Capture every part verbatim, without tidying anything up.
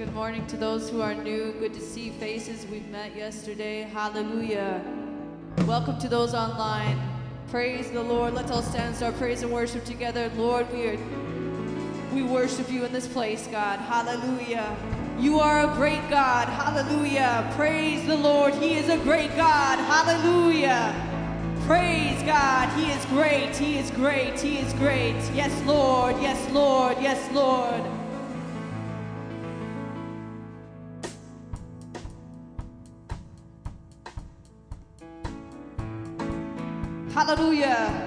Good morning to those who are new. Good to see faces we've met yesterday. Hallelujah. Welcome to those online. Praise the Lord. Let's all stand and start praise and worship together. Lord, we are we worship you in this place, God. Hallelujah. You are a great God. Hallelujah. Praise the Lord. He is a great God. Hallelujah. Praise God. He is great. He is great. He is great. Yes, Lord. Yes, Lord. Yes, Lord. Hallelujah.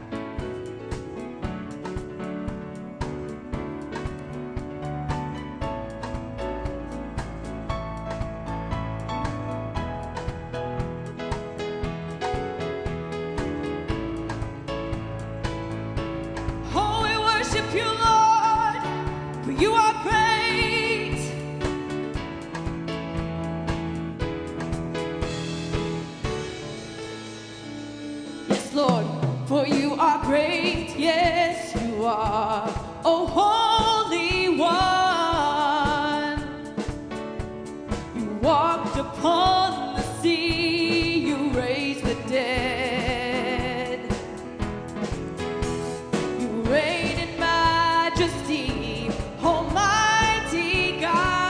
Oh, we worship you, Lord, for you are great. Yes, Lord, for you are great. Yes, you are. Oh, Holy One, you walked upon the sea, you raised the dead, you reign in majesty, Almighty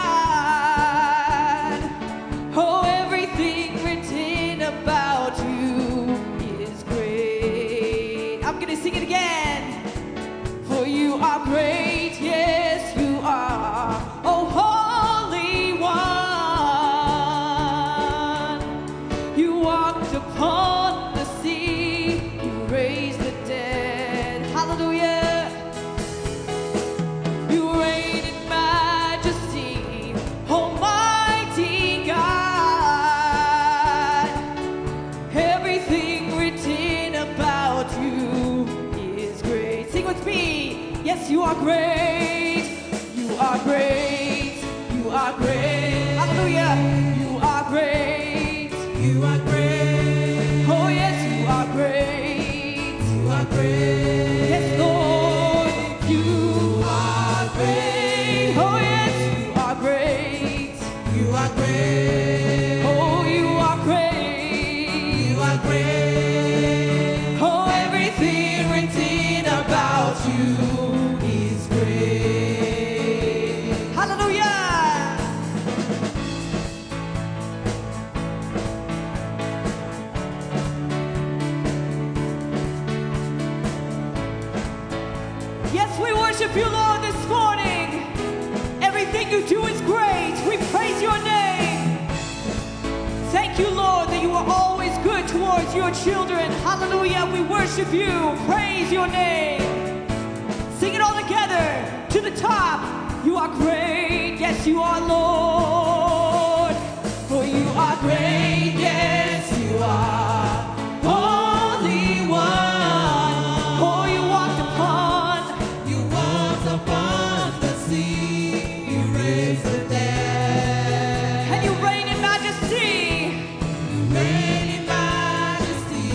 God. Oh, everything written about you is great. I'm gonna sing it again. For you are great, yes, you are. Oh, Holy One, you walked upon the sea, you raised the dead. Hallelujah. You reign in majesty, Almighty God. Everything written about you is great. Sing with me. Yes, you are great. You are great. You are great. Hallelujah. You are great. You are great. Oh, yes, you are great. You are great. Yes, Lord. You are great. Oh, yes, you are great. You are great. Oh, you are great. You are great. Oh, everything written about you is great. Hallelujah. Yes, we worship you, Lord, this morning. Everything you do is great. We praise your name. Thank you, Lord, that you are always good towards your children. Hallelujah. We worship you. Praise your name. Sing it all together to the top. You are great. Yes, you are, Lord. For you are great. Yes, you are. Holy One. Oh, you walked upon. You walked upon the sea. You raised the dead. And you reign in majesty. You reign in majesty,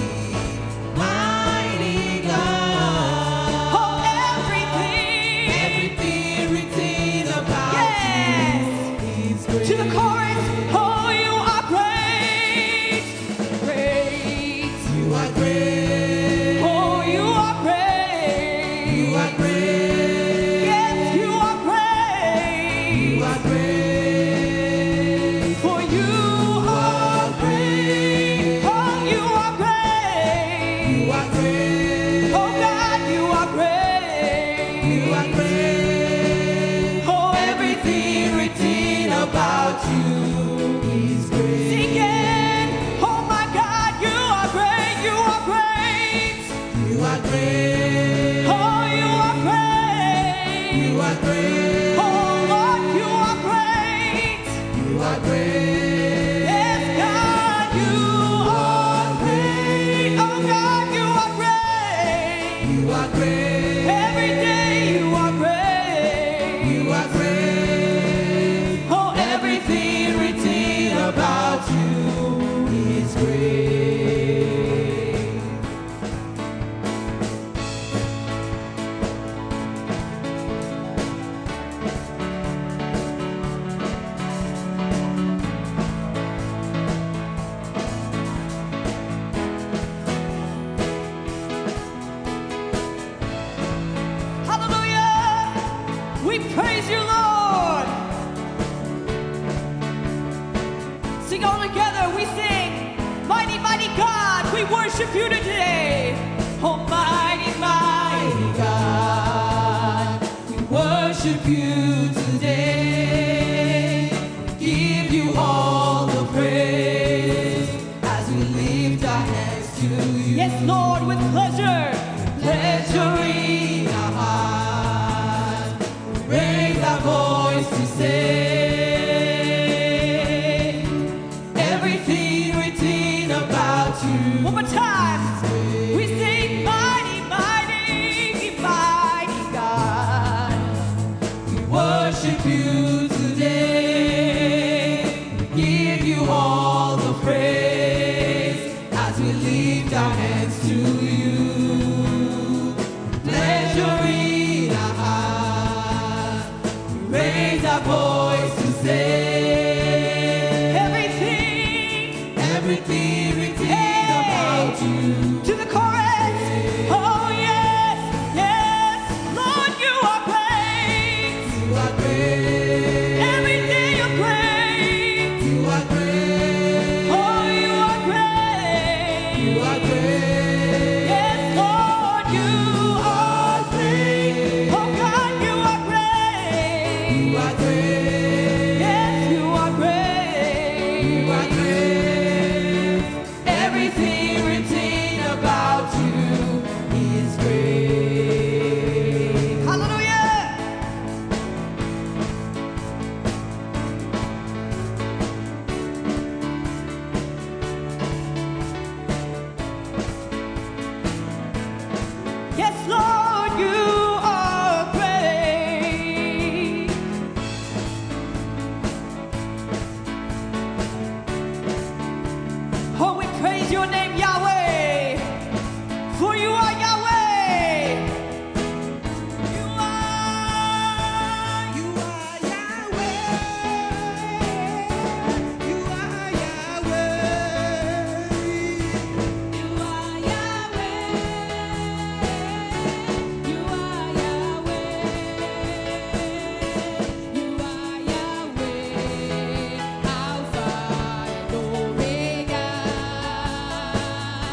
mighty God. Oh, everything. Everything written about Yes. you is great. To the chorus. Oh, you are great. Great. You are great. Oh, you are great. You are great. Yes, you are great. You are great. For you are great. Oh, you are great. You are great. Oh, God, you are great. You are great. Oh, everything written about you is great. Sing it. Oh, my God, you are great. You are great. You are great. Oh, you are great. You are great. Oh, Lord, you are great. You are great. Yes, God, you are great. Oh, God, you are great. You are great. Every day you are great. You are great. Oh, everything written about you is great. sing all together. We sing, mighty, mighty God, we worship you today. Almighty, mighty God, we worship you today. Give you all the praise as we lift our hands to you. Yes, Lord, with pleasure, pleasure in our hearts. Raise our voice to say, everything written about you. One more time. We sing, mighty, mighty, mighty God. We worship you today. Give you all the praise as we lift our hands to you. Pleasure in our heart. We raise our voice to say, everything, everything written about you. To the chorus. Oh yes, yes, Lord, you are great. You are great. Every day you're great. You are great. Oh, you are great. You are great. Yes, Lord, you are great. Oh God, you are great. You are great. Yes, you are great. You are great. Everything written about you is great. Hallelujah. Yes, Lord, you are great. Oh, we praise your name, Yahweh, for you are Yahweh. You are, you are Yahweh. You are Yahweh. You are Yahweh. You are Yahweh. You are Yahweh, Alpha and Omega.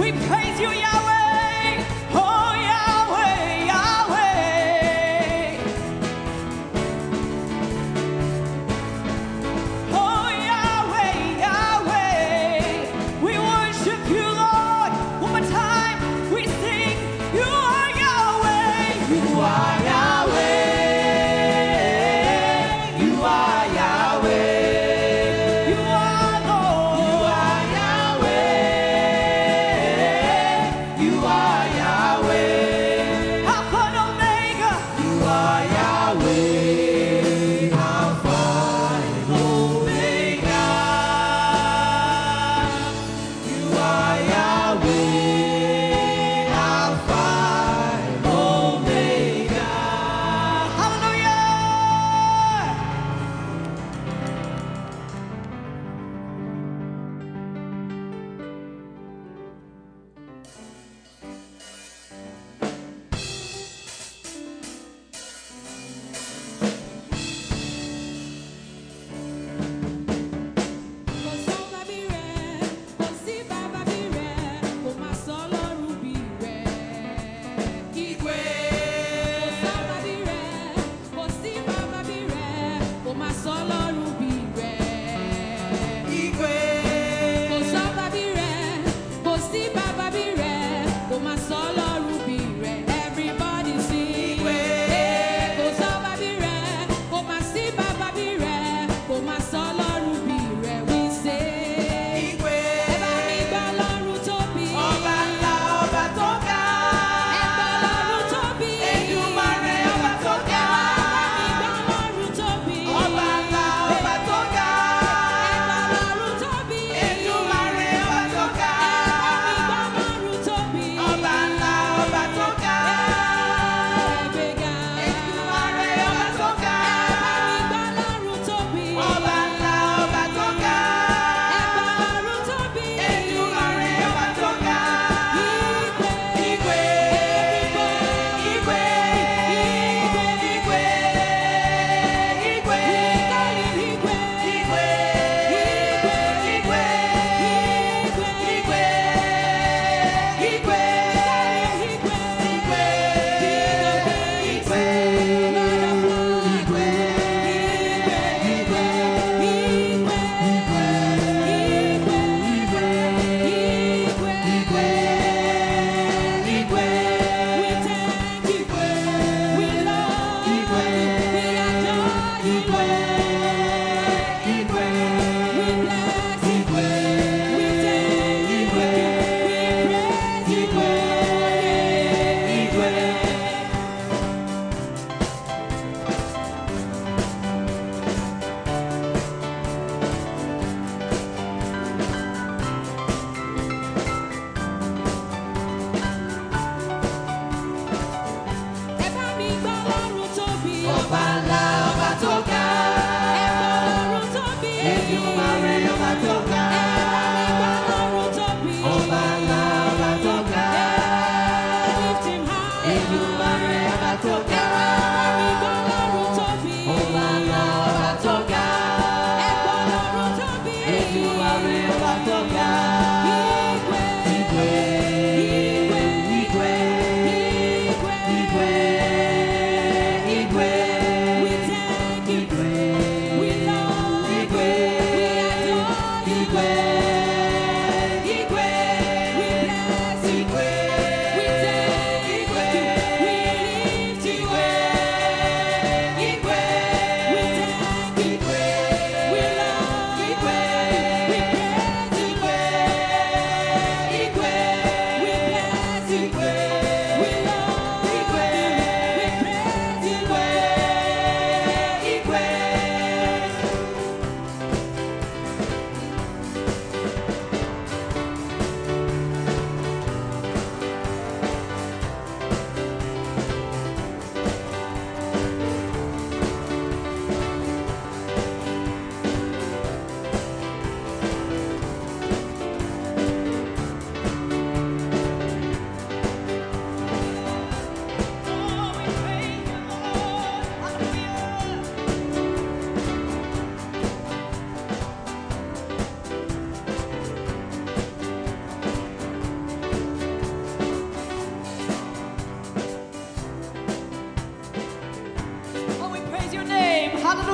We praise you, Yahweh. Oh, Yahweh, Yahweh. Oh, Yahweh, Yahweh. We worship you, Lord. One more time, we sing, you are Yahweh. You are Yahweh. You are Yahweh. You are Lord. You are Yahweh. You are Yahweh. Alpha and Omega. You are Yahweh. Alpha and Omega. You are Yahweh. Alpha and Omega. Hallelujah.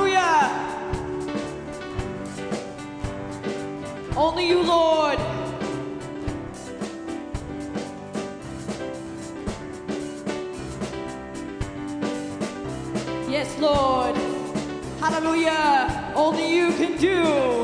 Hallelujah. Only you, Lord. Yes, Lord. Hallelujah. Only you can do.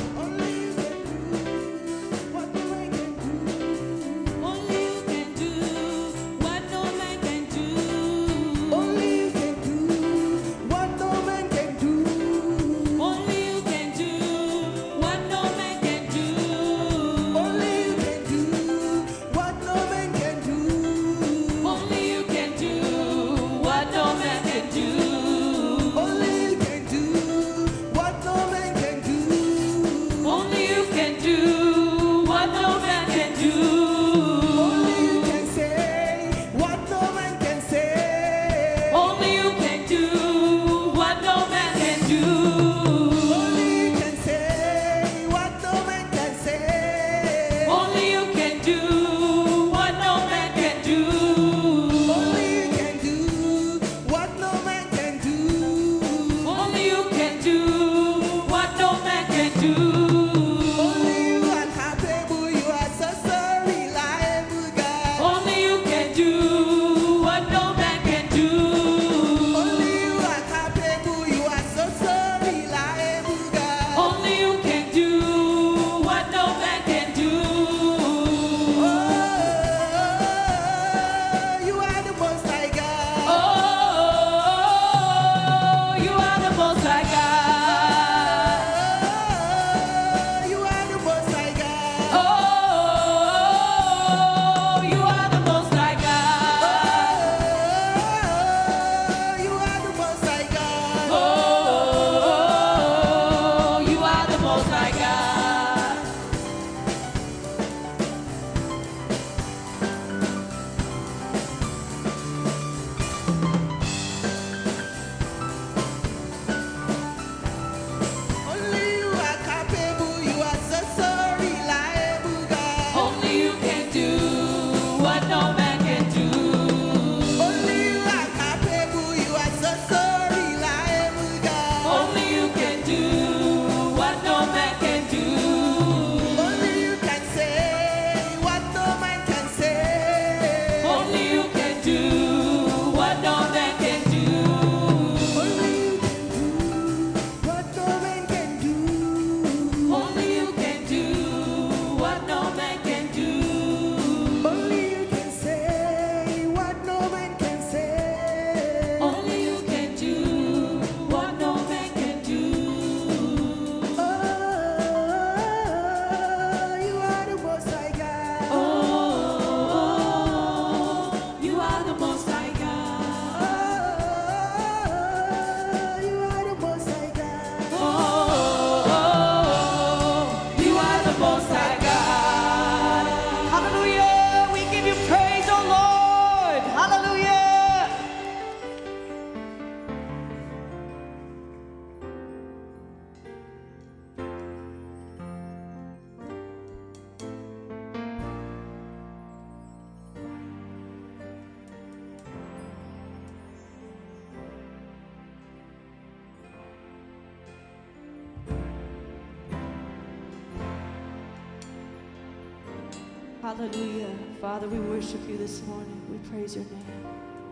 Hallelujah. Father, we worship you this morning. We praise your name.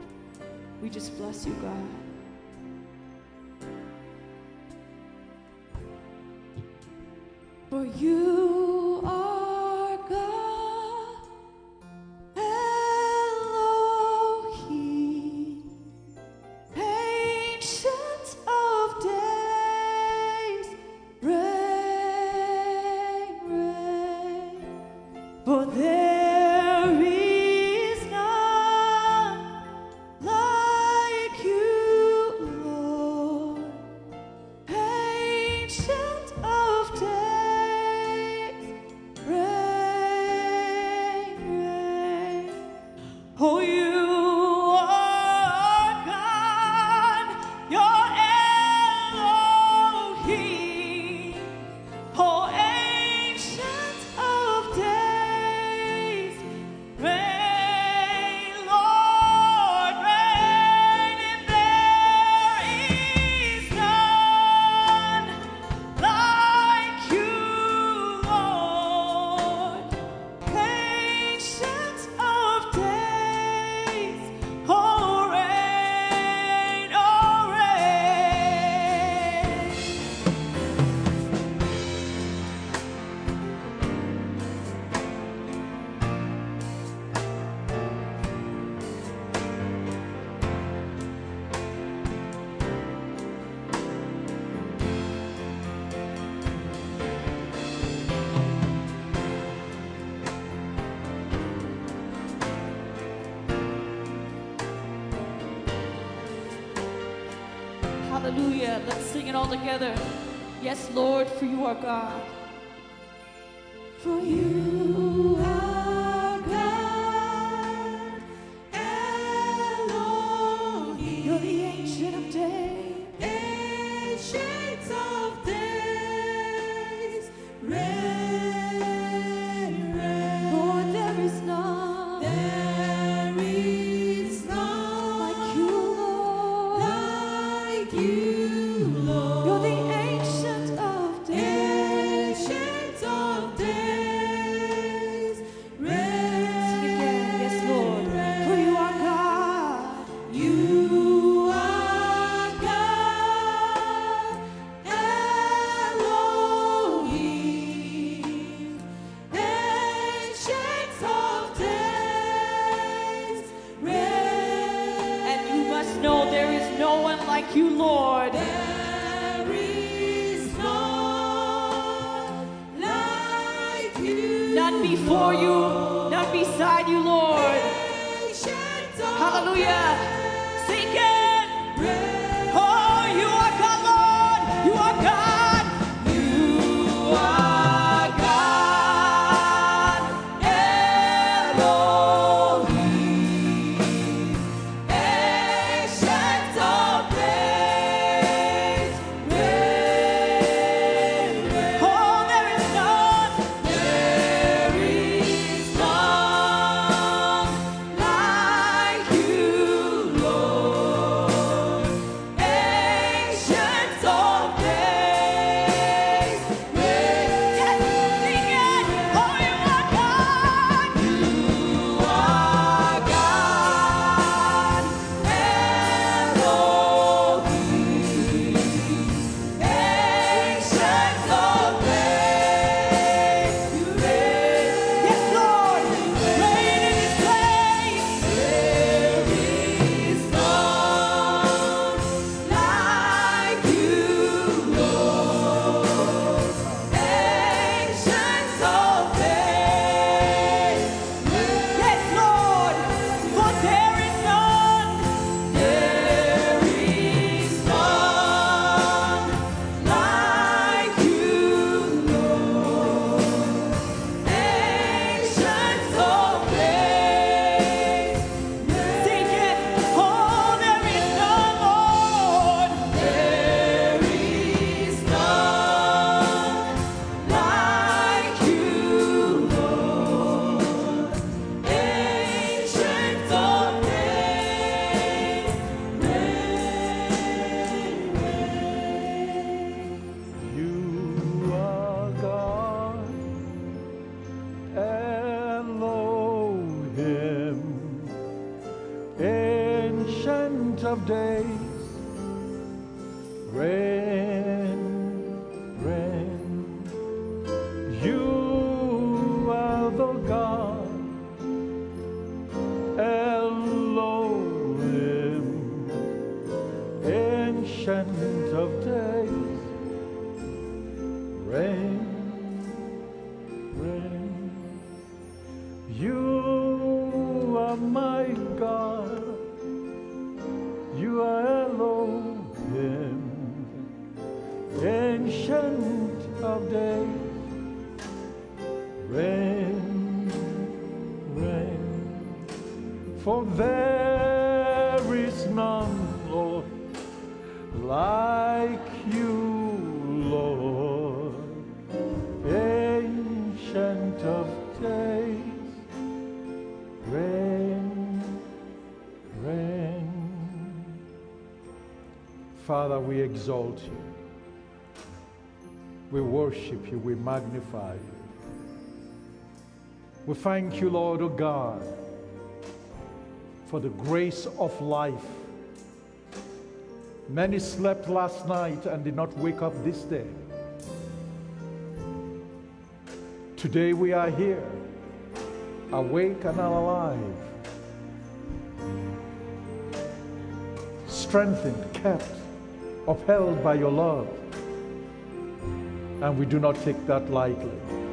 We just bless you, God. For you are God, Elohim, ancient of days, reign, reign. For there is none like you, Lord, ancient of days, reign, reign. Oh, you are God, you're Elohim, oh, ancient of days, reign, Lord, reign, and there is none Hallelujah. Let's sing it all together. Yes, Lord, for you are God. For you are God, Elohim. You're the Ancient of Days. Ancient of days, reign, reign. Lord, there is none. There is none like you, Lord. like you, Lord. You're the Ancient of Days. Ancient of days, reign. Sing again. Yes, Lord. For you are God. You are God, Elohim, Ancient of days, reign. And you must know there is no one like you, Lord. There is none like you, None before you, none beside you, Lord. Ancient of Hallelujah. Sing it. days, Oh, you are God, Lord. You are God. You are God. Elohim. Ancient of days. Reign, reign. Oh, there is none. There is none like you, Lord. Ancient of days. Reign. Yes, sing it. Oh, you are God. You are God. Elohim. Ancient of days. You reign. Yes, Lord. Reign in this place. There is none like you, Lord. Ancient of days. Yes, Lord. For there is none. There is none like you, Lord. Ancient of days. Sing it. Oh, there is none, Lord. There is none like you, Lord. Ancient of days. You are God, Elohim, Ancient of Days, reign, reign. You are the God, Elohim, Ancient of Days, reign, reign. You are my God, you are Elohim, Ancient of Days, reign, reign. For there is none, Lord, like you, Lord, Ancient of Days, reign, reign. Father, we exalt you. We worship you. We magnify you. We thank you, Lord, O God, for the grace of life. Many slept last night and did not wake up this day. Today we are here, awake and alive, strengthened, kept, upheld by your love. And we do not take that lightly.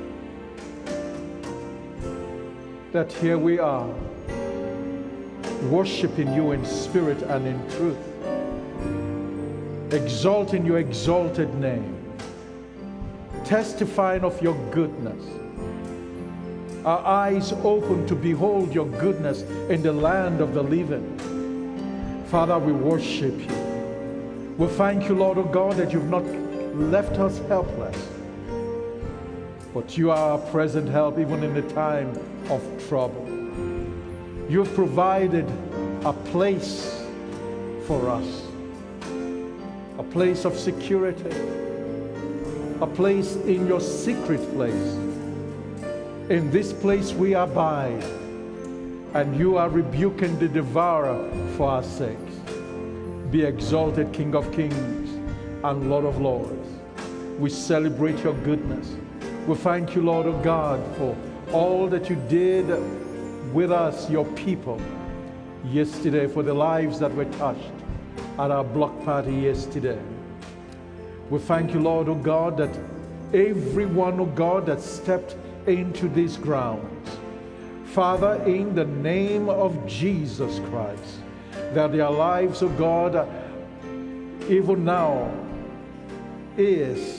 That here we are, worshiping you in spirit and in truth. exalting your exalted name, testifying of your goodness. Our eyes open to behold your goodness in the land of the living. Father, we worship you. We thank you, Lord of God, that you've not left us helpless, but you are our present help even in the time of trouble. You've provided a place for us, a place of security, a place in your secret place. In this place we abide, and you are rebuking the devourer for our sakes. Be exalted, King of kings and Lord of lords. We celebrate your goodness. We thank you, Lord of God, for all that you did with us, your people, yesterday, for the lives that were touched at our block party yesterday. We thank you, Lord of God, that everyone, oh God, that stepped into these grounds, Father, in the name of Jesus Christ, that their lives, oh God, even now is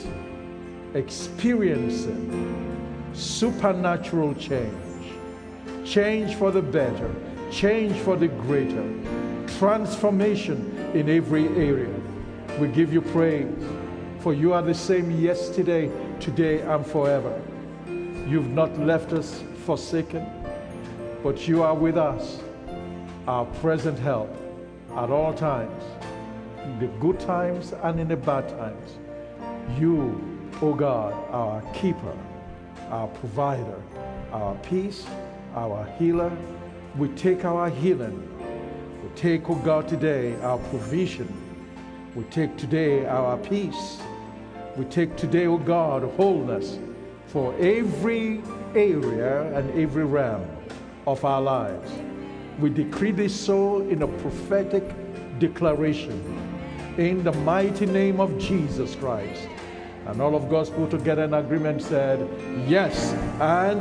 experiencing supernatural change, change for the better, change for the greater, transformation in every area. We give you praise, for you are the same yesterday, today, and forever. You've not left us forsaken, but you are with us, our present help at all times, in the good times and in the bad times. You, O God, our keeper, our provider, our peace, our healer. We take our healing. We take, O God, today our provision. We take today our peace. We take today, O God, wholeness for every area and every realm of our lives. We decree this so in a prophetic declaration in the mighty name of Jesus Christ. And all of God's people together in agreement said, yes and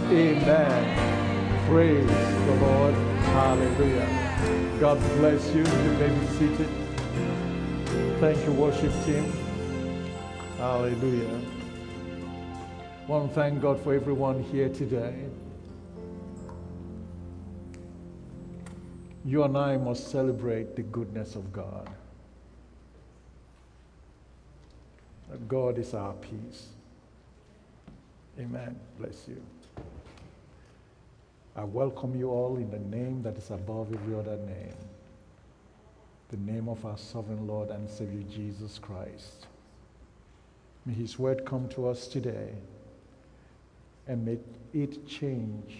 amen. Praise the Lord. Hallelujah. God bless you. You may be seated. Thank you, worship team. Hallelujah. I want to thank God for everyone here today. You and I must celebrate the goodness of God. That God is our peace. Amen. Bless you. I welcome you all in the name that is above every other name, the name of our sovereign Lord and Savior Jesus Christ. May his word come to us today and may it change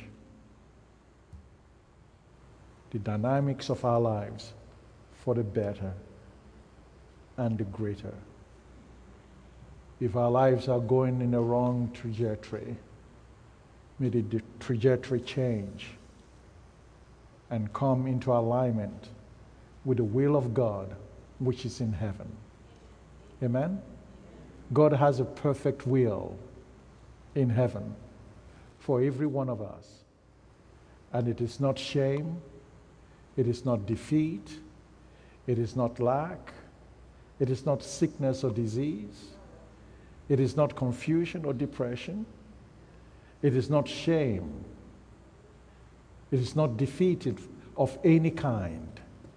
the dynamics of our lives for the better and the greater. If our lives are going in a wrong trajectory, may the trajectory change and come into alignment with the will of God, which is in heaven. Amen? God has a perfect will in heaven for every one of us. And it is not shame, it is not defeat, it is not lack, it is not sickness or disease, it is not confusion or depression, it is not shame, it is not defeat of any kind.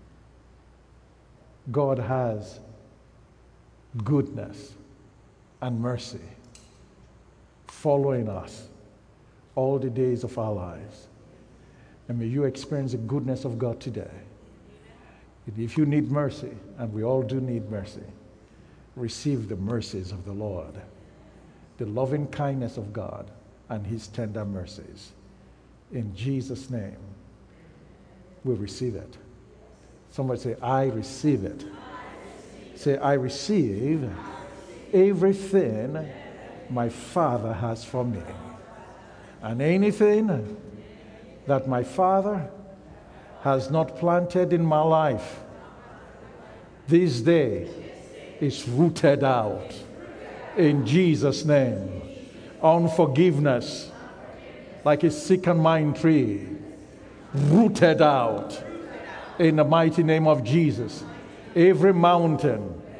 God has goodness and mercy following us all the days of our lives. And may you experience the goodness of God today. If you need mercy, and we all do need mercy, receive the mercies of the Lord, the loving kindness of God and his tender mercies. In Jesus' name, we receive it. Somebody say, I receive it. Say, I receive everything my Father has for me. And anything that my Father has not planted in my life this day is rooted out in Jesus' name. Unforgiveness, like a sycamore tree, rooted out in the mighty name of Jesus. Every mountain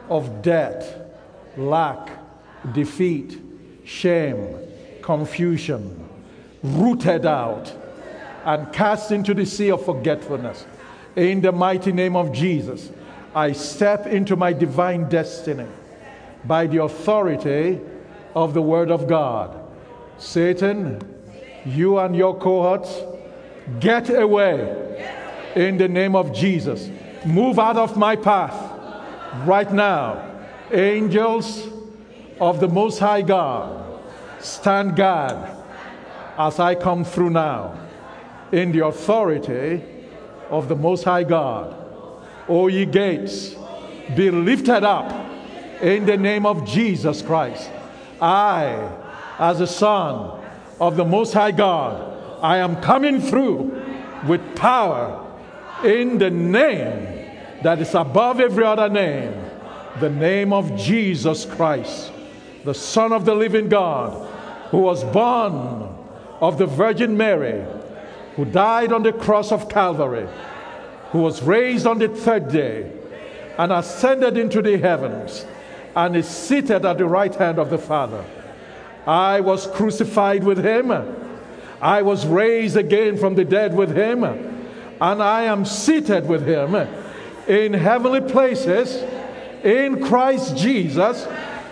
of death, lack, defeat, shame, confusion, rooted out and cast into the sea of forgetfulness. In the mighty name of Jesus, I step into my divine destiny by the authority of the Word of God. Satan, you and your cohorts, get away in the name of Jesus. Move out of my path right now. Angels of the Most High God, stand guard as I come through now in the authority of the Most High God. O ye gates, be lifted up in the name of Jesus Christ. I, as a son of the Most High God, I am coming through with power in the name that is above every other name, the name of Jesus Christ, the Son of the living God, who was born of the Virgin Mary, who died on the cross of Calvary, who was raised on the third day and ascended into the heavens and is seated at the right hand of the Father. I was crucified with him. I was raised again from the dead with him. And I am seated with him in heavenly places in Christ Jesus,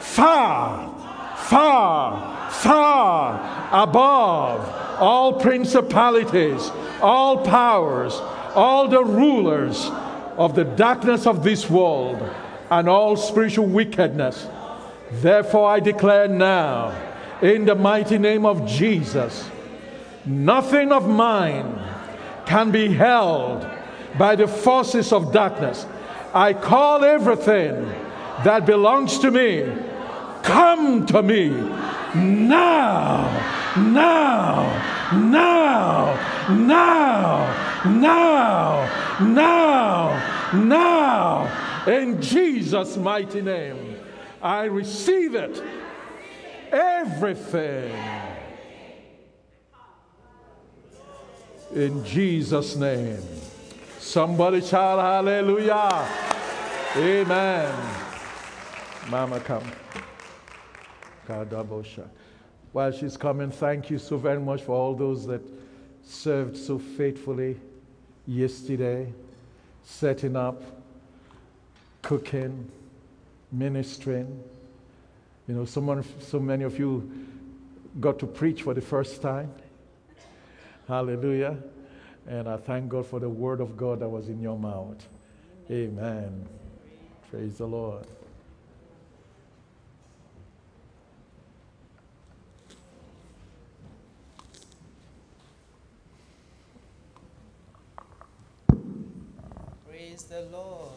far, far, far above all principalities, all powers, all the rulers of the darkness of this world, and all spiritual wickedness. Therefore I declare now, in the mighty name of Jesus, nothing of mine can be held by the forces of darkness. I call everything that belongs to me, come to me now, now, now, now, now, now, now. In Jesus' mighty name, I receive it. Everything. In Jesus' name. Somebody shout hallelujah. Amen. Mama, come. While she's coming, thank you so very much for all those that served so faithfully yesterday, setting up, cooking, ministering. You know, someone, so many of you got to preach for the first time. Hallelujah. And I thank God for the word of God that was in your mouth. Amen. Praise the Lord. Praise the Lord.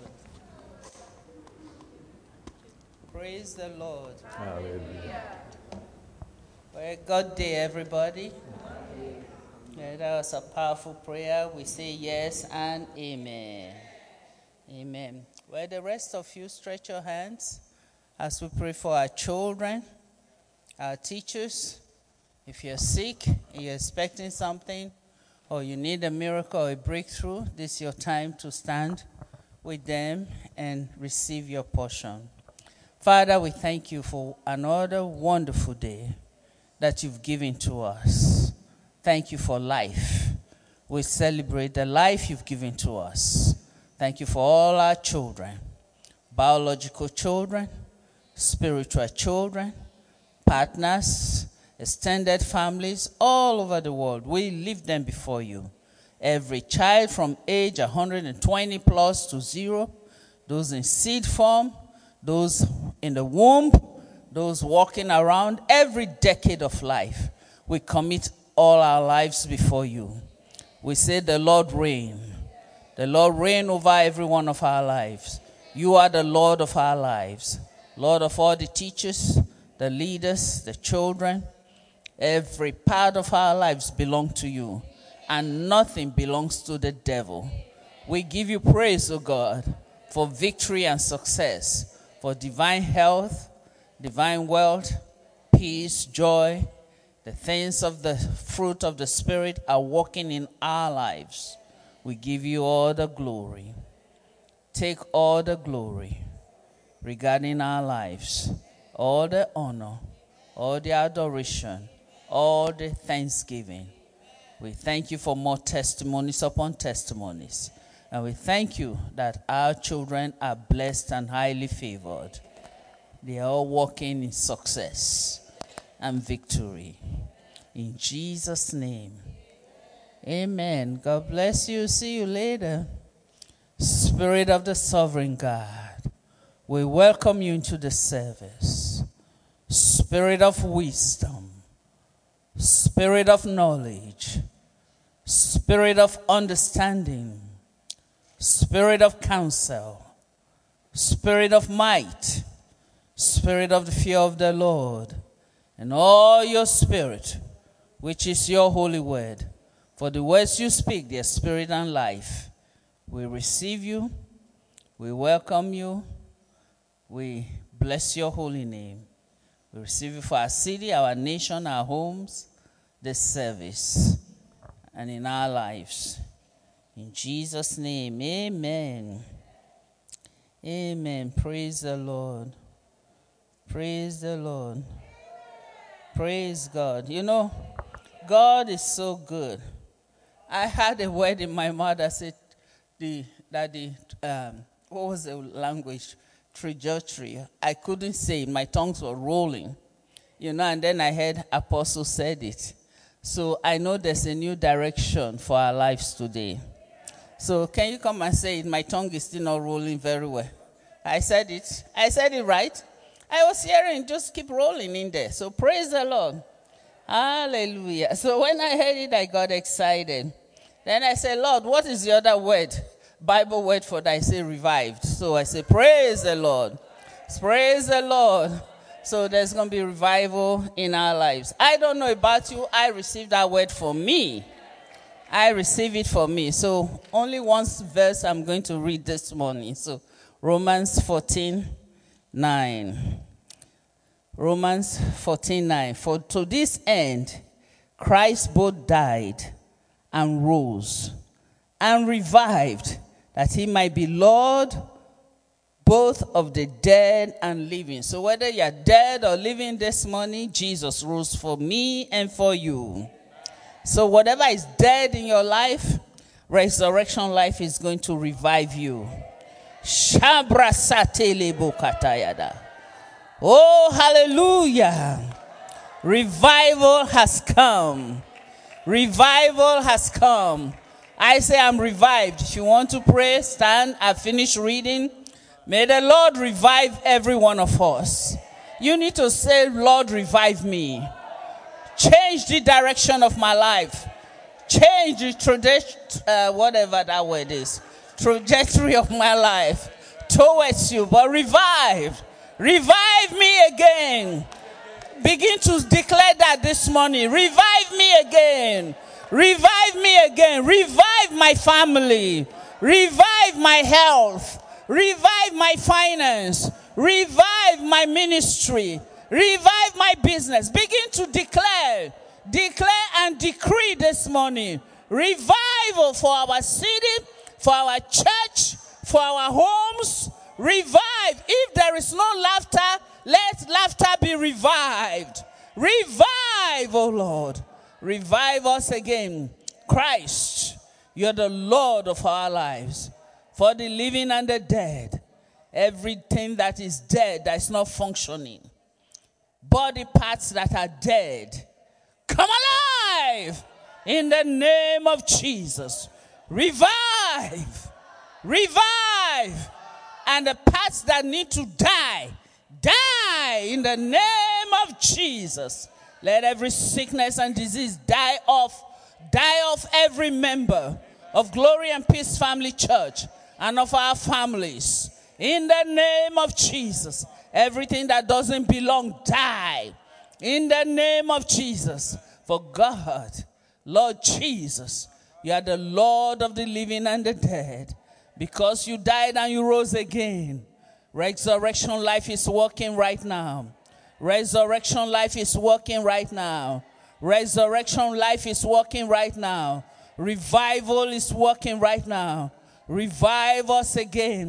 Praise the Lord. Hallelujah. Well, good day, everybody. Yeah, that was a powerful prayer. We say yes and amen. Amen. Well, the rest of you, stretch your hands as we pray for our children, our teachers. If you're sick and you're expecting something, or you need a miracle or a breakthrough, this is your time to stand with them and receive your portion. Father, we thank you for another wonderful day that you've given to us. Thank you for life. We celebrate the life you've given to us. Thank you for all our children, biological children, spiritual children, partners, extended families all over the world. We lift them before you. Every child from age one hundred twenty plus to zero, those in seed form, those in the womb, those walking around, every decade of life, we commit all our lives before you. We say the Lord reign. The Lord reign over every one of our lives. You are the Lord of our lives. Lord of all the teachers, the leaders, the children. Every part of our lives belongs to you. And nothing belongs to the devil. We give you praise, O God, for victory and success, for divine health, divine wealth, peace, joy. The things of the fruit of the Spirit are working in our lives. We give you all the glory. Take all the glory. regarding our lives. All the honor, all the adoration, all the thanksgiving. We thank you for more testimonies upon testimonies. And we thank you that our children are blessed and highly favored. They are all walking in success and victory. In Jesus' name. Amen. God bless you. See you later. Spirit of the sovereign God, we welcome you into the service. Spirit of wisdom, spirit of knowledge, spirit of understanding, spirit of counsel, spirit of might, spirit of the fear of the Lord, and all your spirit, which is your holy word. For the words you speak, their spirit and life. We receive you, we welcome you, we bless your holy name. We receive you for our city, our nation, our homes, this service, and in our lives. In Jesus' name, amen. Amen. Praise the Lord. Praise the Lord. Praise God. You know, God is so good. I had a word in my mouth that said, the, that the, um, what was the language? Trajectory. I couldn't say it. My tongues were rolling. You know, and then I heard Apostle said it. So I know there's a new direction for our lives today. So can you come and say it? My tongue is still not rolling very well. I said it. I said it right. I was hearing, just keep rolling in there. So praise the Lord. Hallelujah. So when I heard it, I got excited. Then I said, Lord, what is the other word? Bible word for that? I say revived. So I say, praise the Lord. Praise the Lord. So there's going to be revival in our lives. I don't know about you. I received that word for me. I receive it for me. So only one verse I'm going to read this morning. So Romans fourteen nine. Romans fourteen nine. For to this end, Christ both died and rose and revived, that he might be Lord both of the dead and living. So whether you're dead or living this morning, Jesus rose for me and for you. So whatever is dead in your life, resurrection life is going to revive you. Oh, hallelujah. Revival has come. Revival has come. I say I'm revived. If you want to pray, stand. I finished reading. May the Lord revive every one of us. You need to say, Lord, revive me. Change the direction of my life. Change the trajectory, uh, whatever that word is, trajectory of my life towards you. But revive. Revive me again. Begin to declare that this morning. Revive me again. Revive me again. Revive my family. Revive my health. Revive my finance. Revive my ministry. Revive my business. Begin to declare. Declare and decree this morning. Revival for our city, for our church, for our homes. Revive. If there is no laughter, let laughter be revived. Revive, oh Lord. Revive us again. Christ, you're the Lord of our lives. For the living and the dead, everything that is dead, that is not functioning, body parts that are dead, come alive in the name of Jesus. Revive. Revive. And the parts that need to die, die in the name of Jesus. Let every sickness and disease die off. Die off every member of Glory and Peace Family Church and of our families. In the name of Jesus. Everything that doesn't belong, die. In the name of Jesus. For God, Lord Jesus, you are the Lord of the living and the dead. Because you died and you rose again. Resurrection life is working right now. Resurrection life is working right now. Resurrection life is working right now. Revival is working right now. Revive us again.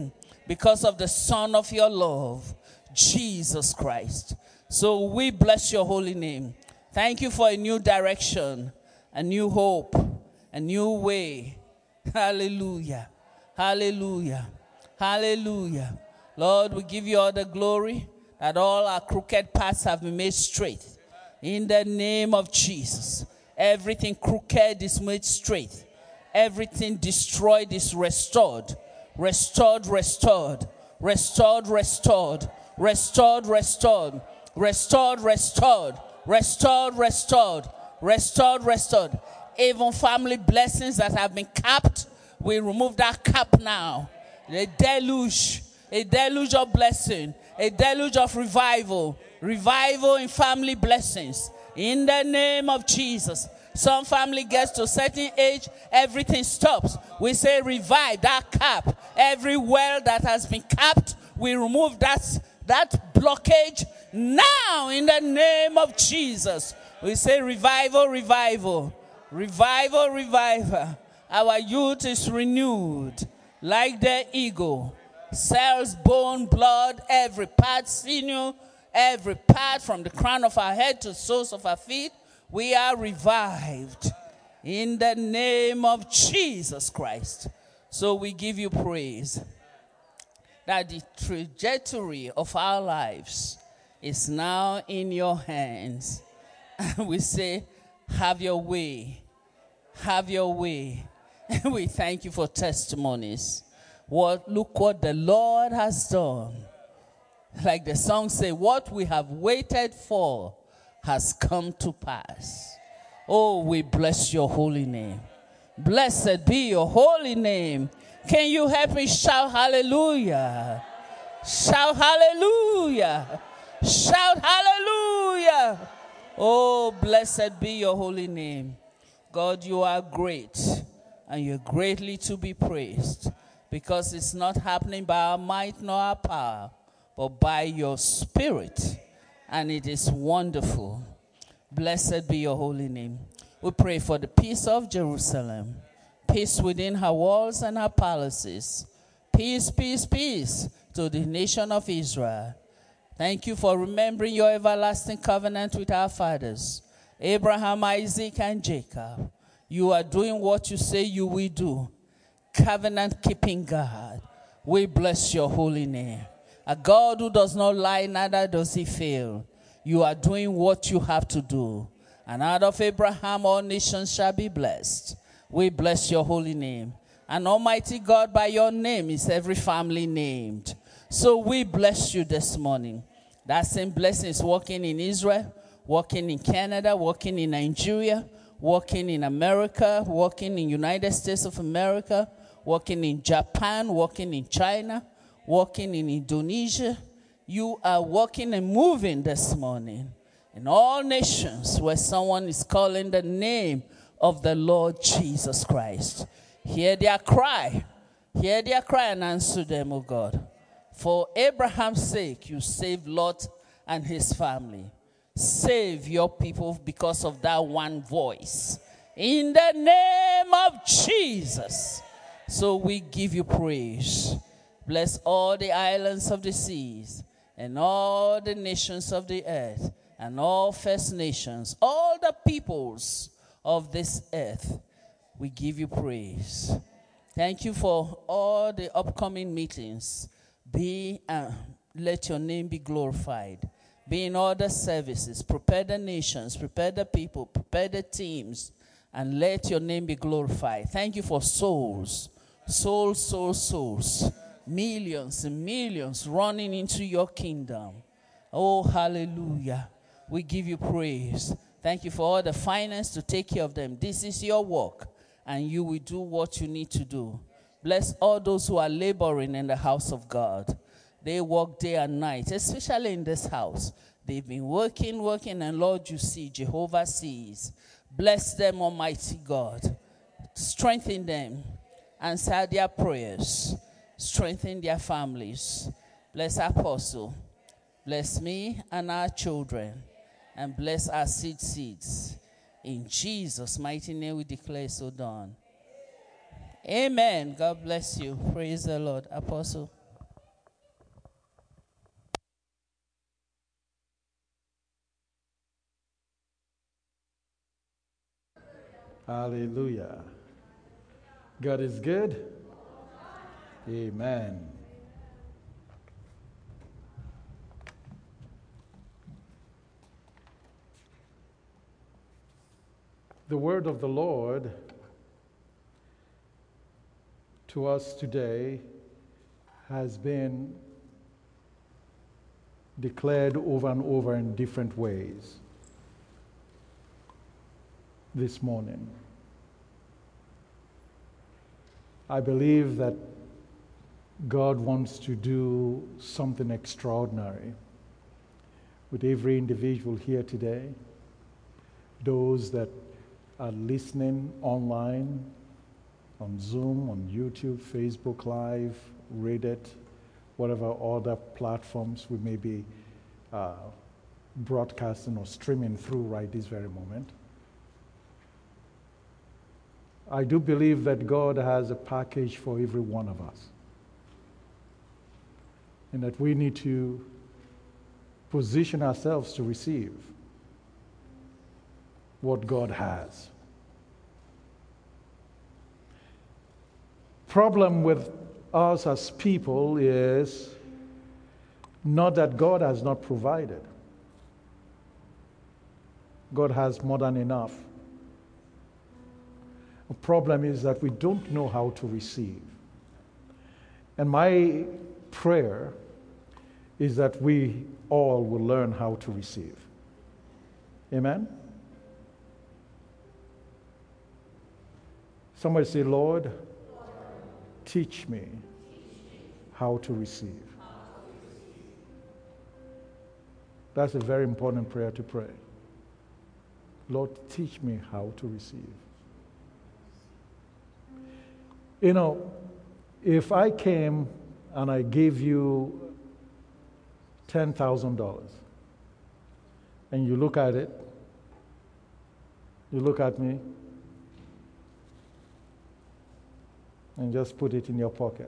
because of the Son of your love, Jesus Christ. So we bless your holy name. Thank you for a new direction, a new hope, a new way. Hallelujah. Hallelujah. Hallelujah. Lord, we give you all the glory that all our crooked paths have been made straight. In the name of Jesus, everything crooked is made straight. Everything destroyed is restored. Restored, restored. Restored, restored. Restored, restored. Restored, restored. Restored, restored. Restored, restored. Even family blessings that have been capped, we remove that cap now. A deluge, a deluge of blessing, a deluge of revival, revival in family blessings. In the name of Jesus. Some family gets to a certain age, everything stops. We say revive that cap. Every well that has been capped, we remove that, that blockage now in the name of Jesus. We say revival, revival, revival, revival. Our youth is renewed like the eagle. Cells, bone, blood, every part, sinew, every part from the crown of our head to the soles of our feet. We are revived in the name of Jesus Christ. So we give you praise that the trajectory of our lives is now in your hands. And we say, have your way. Have your way. And we thank you for testimonies. What, look what the Lord has done. Like the song say, what we have waited for has come to pass. Oh, we bless your holy name. Blessed be your holy name. Can you help me shout hallelujah? Shout hallelujah. Shout hallelujah. Oh, blessed be your holy name. God, you are great and you're greatly to be praised because it's not happening by our might nor our power, but by your spirit. And it is wonderful. Blessed be your holy name. We pray for the peace of Jerusalem, peace within her walls and her palaces. Peace, peace, peace to the nation of Israel. Thank you for remembering your everlasting covenant with our fathers, Abraham, Isaac, and Jacob. You are doing what you say you will do. Covenant-keeping God. We bless your holy name. A God who does not lie, neither does he fail. You are doing what you have to do. And out of Abraham, all nations shall be blessed. We bless your holy name. And Almighty God, by your name is every family named. So we bless you this morning. That same blessing is working in Israel, working in Canada, working in Nigeria, working in America, working in United States of America, working in Japan, working in China, working in Indonesia. You are working and moving this morning in all nations where someone is calling the name of the Lord Jesus Christ. Hear their cry. Hear their cry and answer them, O God. For Abraham's sake, you saved Lot and his family. Save your people because of that one voice. In the name of Jesus. So we give you praise. Bless all the islands of the seas and all the nations of the earth and all First Nations, all the peoples of this earth. We give you praise. Thank you for all the upcoming meetings. Be uh, let your name be glorified. Be in all the services. Prepare the nations. Prepare the people. Prepare the teams. And let your name be glorified. Thank you for souls. Souls, souls, souls. Millions and millions running into your kingdom. Oh, hallelujah. We give you praise. Thank you for all the finance to take care of them. This is your work. And you will do what you need to do. Bless all those who are laboring in the house of God. They work day and night, especially in this house. They've been working, working, and Lord, you see, Jehovah sees. Bless them, Almighty God. Strengthen them. Answer their prayers. Strengthen their families. Bless Apostle. Bless me and our children. And bless our seed seeds. In Jesus' mighty name we declare so done. Amen. God bless you. Praise the Lord. Apostle. Hallelujah. God is good. Amen. The word of the Lord to us today has been declared over and over in different ways this morning. I believe that God wants to do something extraordinary with every individual here today, those that are listening online, on Zoom, on YouTube, Facebook Live, Reddit, whatever other platforms we may be uh, broadcasting or streaming through right this very moment. I do believe that God has a package for every one of us, and that we need to position ourselves to receive what God has. Problem with us as people is not that God has not provided. God has more than enough. The problem is that we don't know how to receive. And my prayer is that we all will learn how to receive. Amen? Somebody say, Lord, teach me how to receive. That's a very important prayer to pray. Lord, teach me how to receive. You know, if I came and I gave you ten thousand dollars, and you look at it, you look at me, and just put it in your pocket.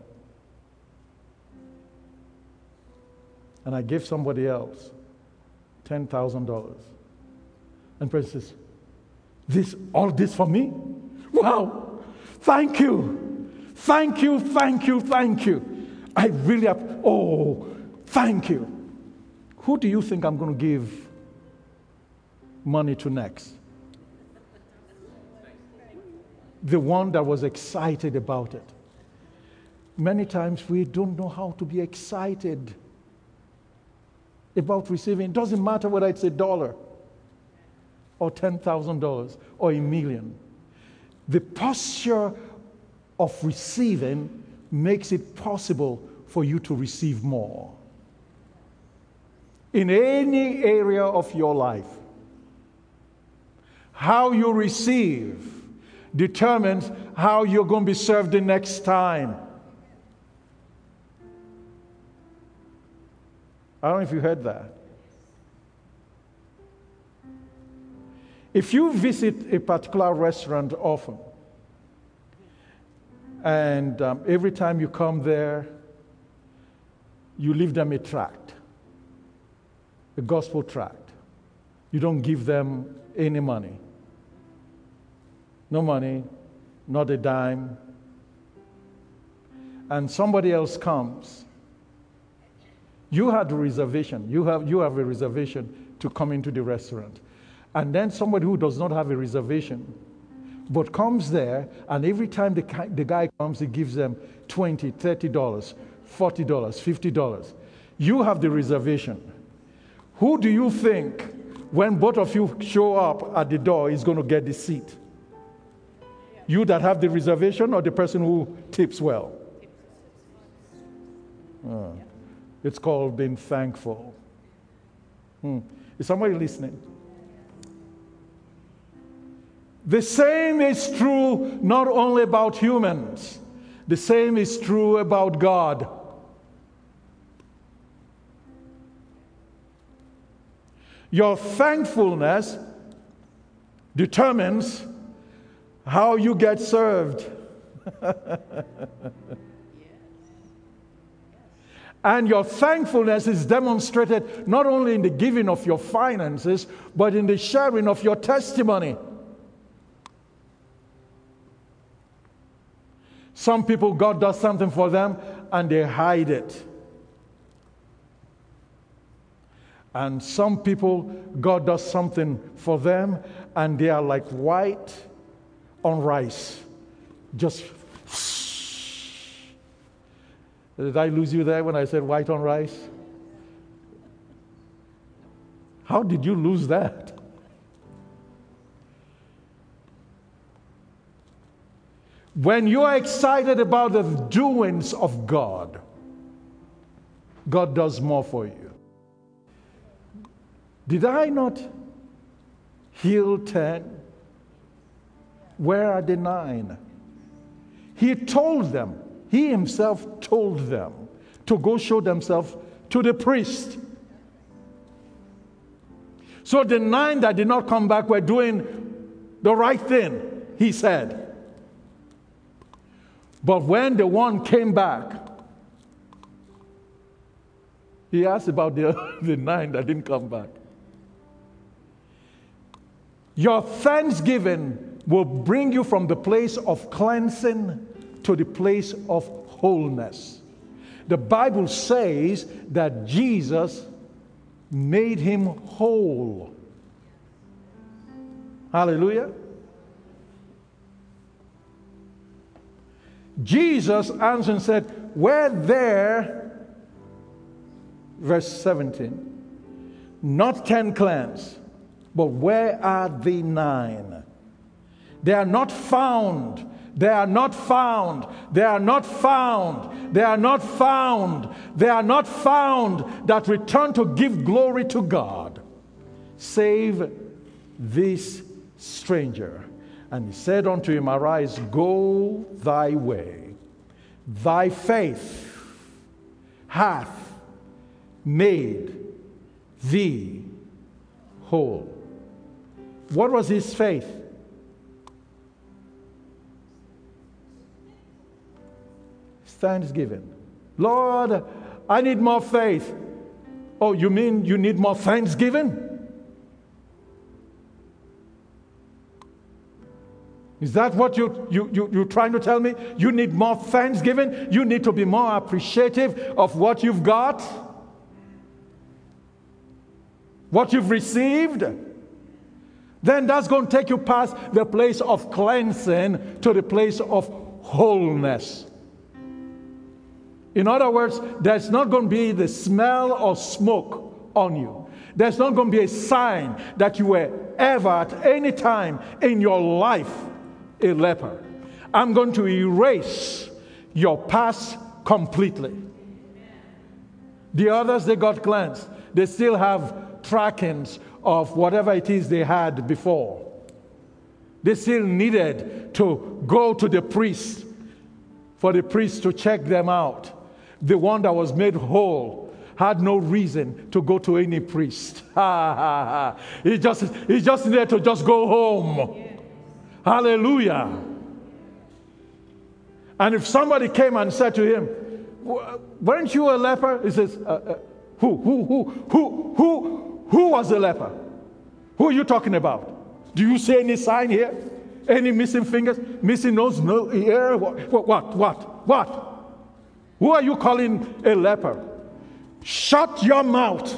And I give somebody else ten thousand dollars. And person says, this, all this for me? Wow, thank you. Thank you, thank you, thank you. I really, have, oh, thank you. Who do you think I'm going to give money to next? The one that was excited about it. Many times we don't know how to be excited about receiving. It doesn't matter whether it's a dollar or ten thousand dollars or a million. The posture of receiving makes it possible for you to receive more. In any area of your life, how you receive determines how you're going to be served the next time. I don't know if you heard that. If you visit a particular restaurant often, and um, every time you come there, you leave them a tract, a gospel tract. You don't give them any money. No money, not a dime. And somebody else comes. You had a reservation. You have, you have a reservation to come into the restaurant. And then somebody who does not have a reservation, but comes there, and every time the, the guy comes, he gives them twenty dollars, thirty dollars, forty dollars, fifty dollars. You have the reservation. Who do you think, when both of you show up at the door, is going to get the seat? You that have the reservation or the person who tips well? Uh, it's called being thankful. Hmm. Is somebody listening? The same is true not only about humans. The same is true about God. Your thankfulness determines how you get served. And your thankfulness is demonstrated not only in the giving of your finances, but in the sharing of your testimony. Some people, God does something for them and they hide it. And some people, God does something for them and they are like white on rice. Just. Did I lose you there when I said white on rice? How did you lose that? When you are excited about the doings of God, God does more for you. Did I not heal ten? Where are the nine? He told them, he himself told them to go show themselves to the priest. So the nine that did not come back were doing the right thing, he said. But when the one came back, he asked about the, the nine that didn't come back. Your thanksgiving will bring you from the place of cleansing to the place of wholeness. The Bible says that Jesus made him whole. Hallelujah. Jesus answered and said, were there, verse seventeen, not ten clans, but where are the nine? They are not found. They are not found. They are not found. They are not found. They are not found that return to give glory to God, save this stranger. And he said unto him, arise, go thy way. Thy faith hath made thee whole. What was his faith? Thanksgiving. Lord, I need more faith. Oh, you mean you need more thanksgiving? Is that what you, you, you, you're trying to tell me? You need more thanksgiving? You need to be more appreciative of what you've got? What you've received? Then that's going to take you past the place of cleansing to the place of wholeness. In other words, there's not going to be the smell or smoke on you. There's not going to be a sign that you were ever at any time in your life a leper. I'm going to erase your past completely. The others, they got cleansed. They still have trackings of whatever it is they had before. They still needed to go to the priest for the priest to check them out. The one that was made whole had no reason to go to any priest. Ha, ha, ha. He just, he just needed to just go home. Yes. Hallelujah. And if somebody came and said to him, weren't you a leper? He says, uh, uh, who, who, who, who, who, who was a leper? Who are you talking about? Do you see any sign here? Any missing fingers, missing nose, no ear? What, what, what, what? Who are you calling a leper? Shut your mouth.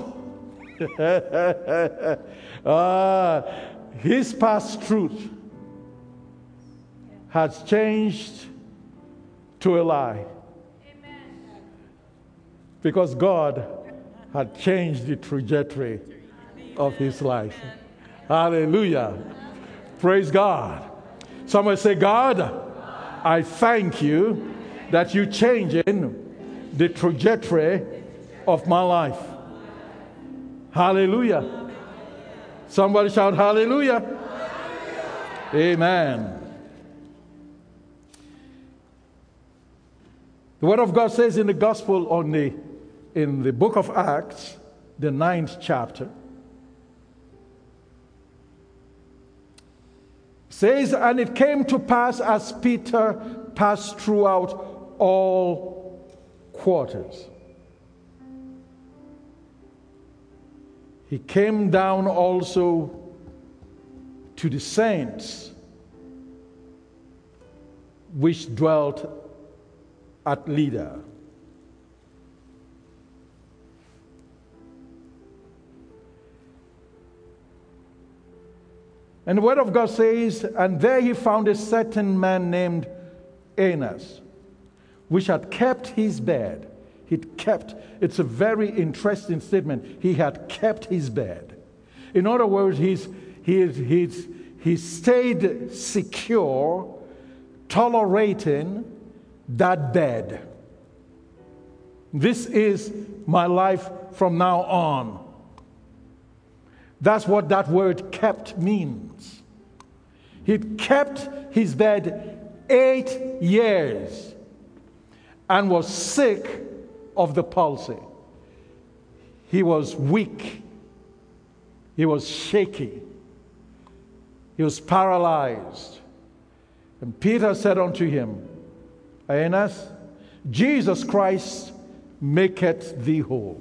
uh, his past truth has changed to a lie. Amen. Because God had changed the trajectory of his life. Hallelujah. Praise God. Somebody say, God, I thank you that you changing the trajectory of my life. Hallelujah. Somebody shout hallelujah. Amen. The Word of God says in the Gospel on the in the book of Acts, the ninth chapter, says, and it came to pass as Peter passed throughout all quarters, he came down also to the saints which dwelt at Lydda. And the Word of God says, and there he found a certain man named Aeneas, which had kept his bed. He'd kept, it's a very interesting statement. He had kept his bed. In other words, he's, he's, he's, he stayed secure, tolerating that bed. This is my life from now on. That's what that word kept means. He kept his bed eight years and was sick of the palsy. He was weak. He was shaky. He was paralyzed. And Peter said unto him, Aeneas, Jesus Christ maketh thee whole.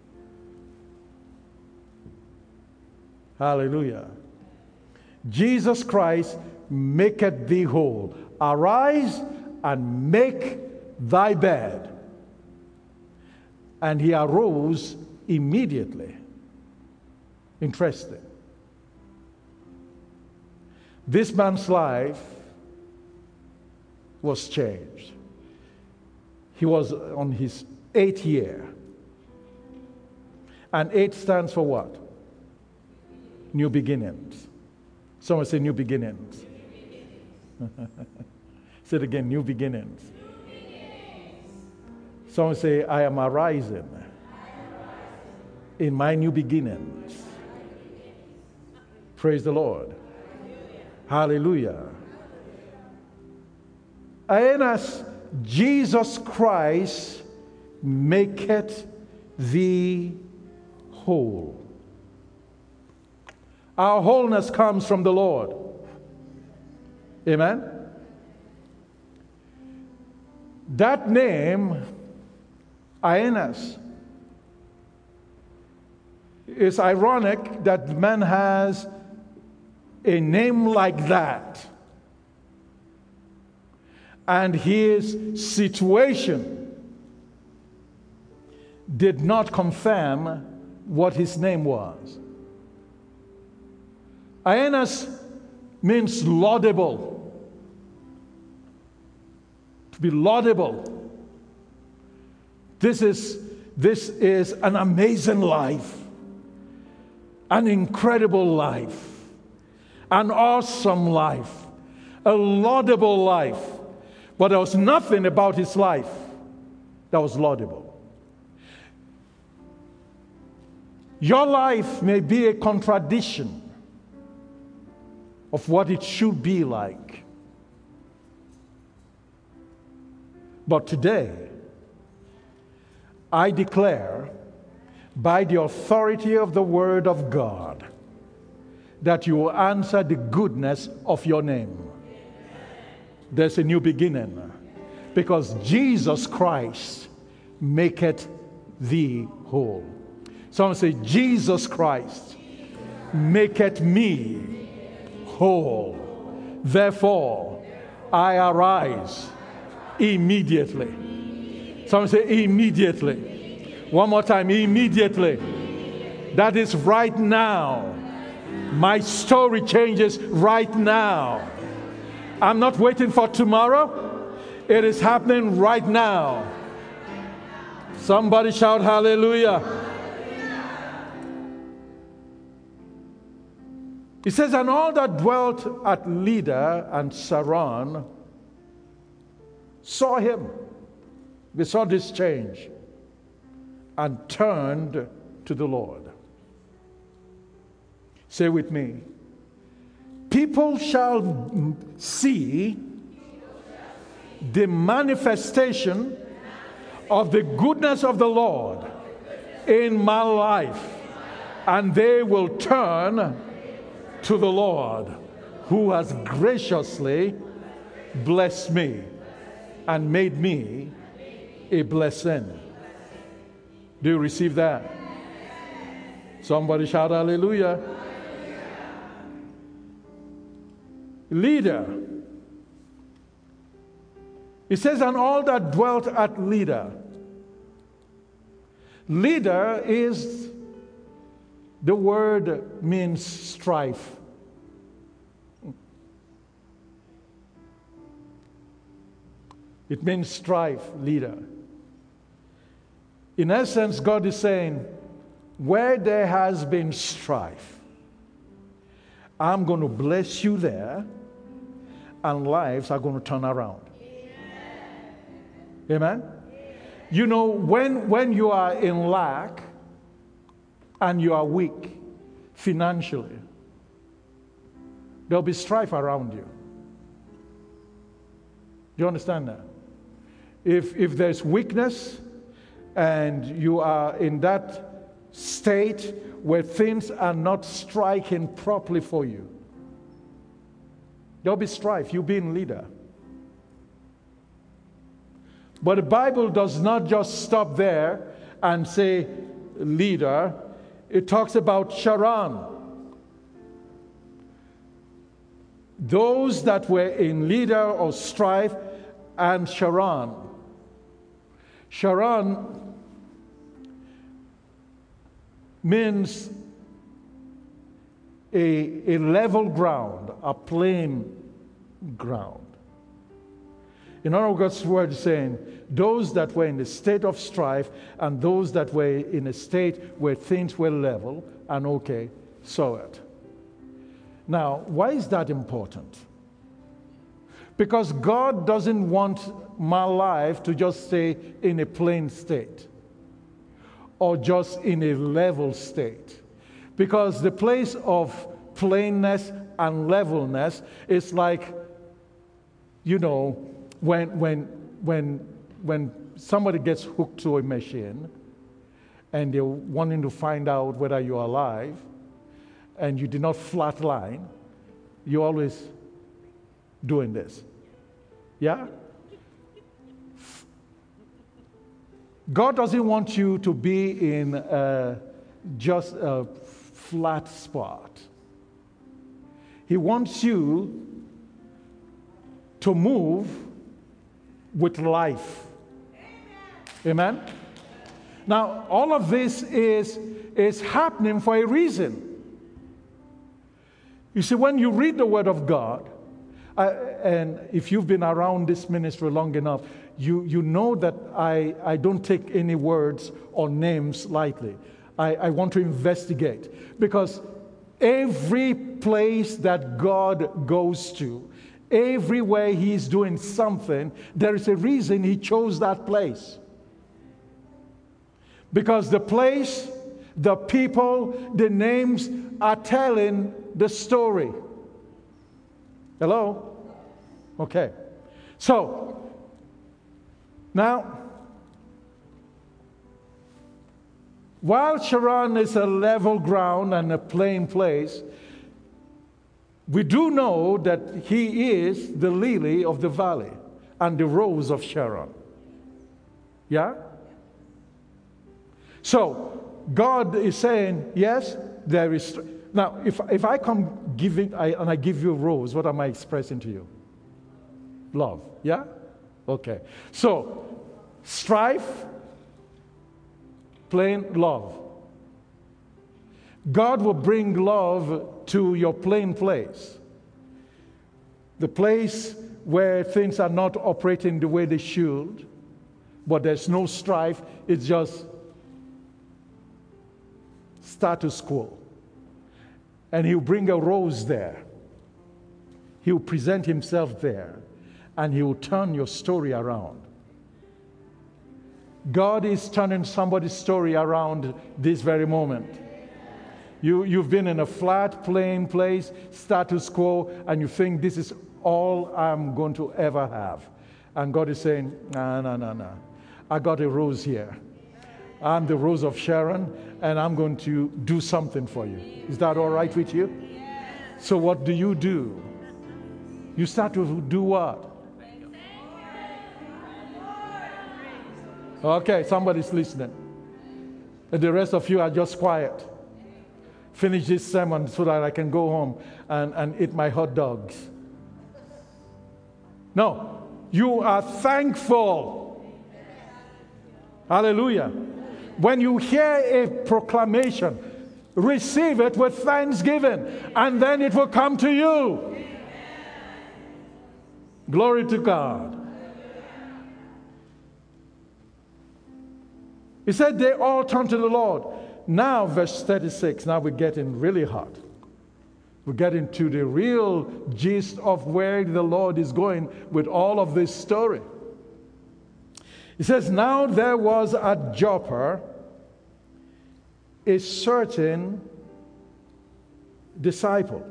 Hallelujah. Jesus Christ maketh thee whole. Arise and make thy bed. And he arose immediately. Interesting. This man's life was changed. He was on his eighth year. And eight stands for what? New beginnings. Someone say new beginnings. Say it again, new beginnings. New beginnings. Someone say, I am arising, I am arising. In my new beginnings. Praise the Lord. Hallelujah. Aeneas, Jesus Christ maketh thee whole. Our wholeness comes from the Lord. Amen? That name, Aeneas, it's ironic that man has a name like that. And his situation did not confirm what his name was. Aeneas means laudable. To be laudable. This is, this is an amazing life. An incredible life. An awesome life. A laudable life. But there was nothing about his life that was laudable. Your life may be a contradiction of what it should be like. But today, I declare, by the authority of the Word of God, that you will answer the goodness of your name. There's a new beginning. Because Jesus Christ maketh thee whole. Someone say, Jesus Christ maketh me whole. Therefore, I arise immediately. Someone say, immediately. One more time, immediately. That is right now. My story changes right now. I'm not waiting for tomorrow. It is happening right now. Somebody shout hallelujah. It says, and all that dwelt at Lydda and Saron saw him. They saw this change and turned to the Lord. Say with me. People shall see the manifestation of the goodness of the Lord in my life, and they will turn to the Lord, who has graciously blessed me and made me a blessing. Do you receive that? Somebody shout hallelujah. Lydda It says, and all that dwelt at Lydda. Lydda is, the word means strife. It means strife, Lydda. In essence, God is saying, where there has been strife, I'm going to bless you there, and lives are going to turn around. Amen? Amen? You know, when, when you are in lack and you are weak financially, there'll be strife around you. Do you understand that? If, if there's weakness and you are in that state where things are not striking properly for you, there'll be strife. You'll be in Lydda. But the Bible does not just stop there and say Lydda. It talks about Sharon. Those that were in Lydda or strife and Sharon. Sharon means a, a level ground, a plain ground. In other words, God's word is saying, those that were in a state of strife and those that were in a state where things were level and okay, saw it. Now, why is that important? Because God doesn't want my life to just stay in a plain state or just in a level state. Because the place of plainness and levelness is like, you know, when when when when somebody gets hooked to a machine and they're wanting to find out whether you're alive and you did not flatline, you're always doing this. Yeah? God doesn't want you to be in uh, just a flat spot. He wants you to move with life. Amen? Now, all of this is, is happening for a reason. You see, when you read the Word of God, uh, and if you've been around this ministry long enough, you, you know that I, I don't take any words or names lightly. I, I want to investigate. Because every place that God goes to, everywhere He's doing something, there is a reason He chose that place. Because the place, the people, the names are telling the story. Hello? Okay. So, now, while Sharon is a level ground and a plain place, we do know that He is the lily of the valley and the rose of Sharon. Yeah? So, God is saying, yes, there is. Now, if, if I come giving, I, and I give you a rose, what am I expressing to you? Love. Yeah? Okay. So, strife, plain love. God will bring love to your plain place. The place where things are not operating the way they should, but there's no strife, it's just status quo. And He'll bring a rose there. He'll present Himself there, and He will turn your story around. God is turning somebody's story around this very moment. You, you've been in a flat, plain place, status quo, and you think this is all I'm going to ever have. And God is saying, no, no, no, no. I got a rose here. I'm the rose of Sharon, and I'm going to do something for you. Is that all right with you? So what do you do? You start to do what? Okay, somebody's listening. And the rest of you are just quiet. Finish this sermon so that I can go home and, and eat my hot dogs. No. you are thankful. Hallelujah. When you hear a proclamation, receive it with thanksgiving, and then it will come to you. Glory to God. He said they all turned to the Lord. Now, verse thirty-six, now we're getting really hot. We're getting to the real gist of where the Lord is going with all of this story. He says, now there was at Joppa a certain disciple.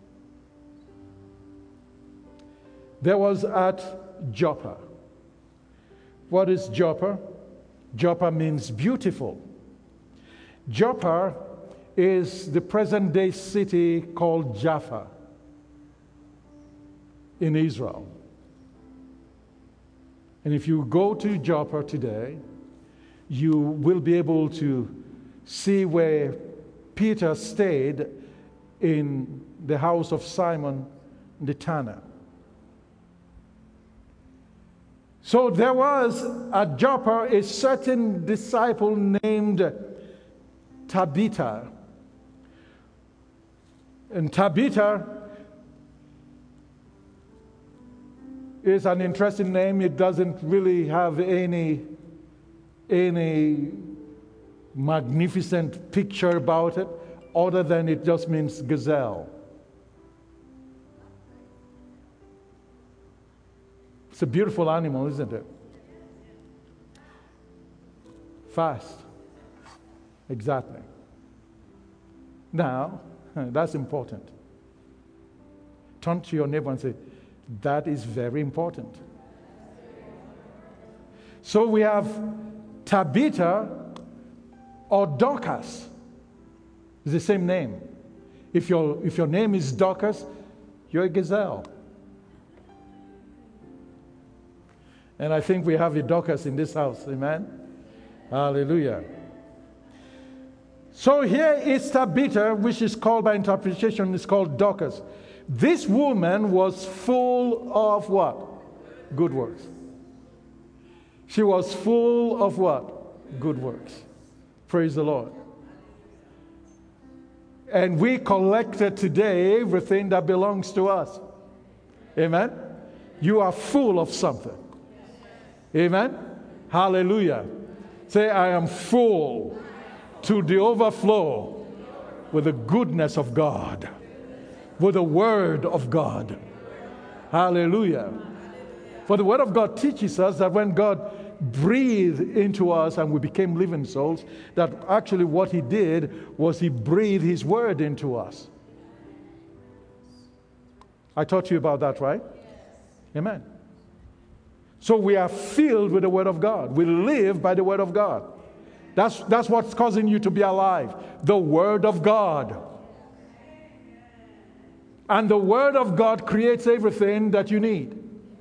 There was at Joppa. What is Joppa? Joppa means beautiful. Joppa is the present-day city called Jaffa in Israel. And if you go to Joppa today, you will be able to see where Peter stayed in the house of Simon the Tanner. So there was at Joppa a certain disciple named Tabitha. And Tabitha is an interesting name. It doesn't really have any, any magnificent picture about it, other than it just means gazelle. It's a beautiful animal, isn't it? Fast. Exactly. Now, that's important. Turn to your neighbor and say, that is very important. So we have Tabitha or Dorcas. It's the same name. If your, if your name is Dorcas, you're a gazelle. And I think we have a Dorcas in this house. Amen? Hallelujah. So here is Tabitha, which is called by interpretation, is called Dorcas. This woman was full of what? Good works. She was full of what? Good works. Praise the Lord. And we collected today everything that belongs to us. Amen? You are full of something. Amen? Hallelujah. Say, I am full to the overflow with the goodness of God, with the Word of God. Hallelujah. For the Word of God teaches us that when God breathed into us and we became living souls, that actually what He did was He breathed His Word into us. I taught you about that, right? Amen. So we are filled with the Word of God. We live by the Word of God. That's, that's what's causing you to be alive. The Word of God. And the Word of God creates everything that you need.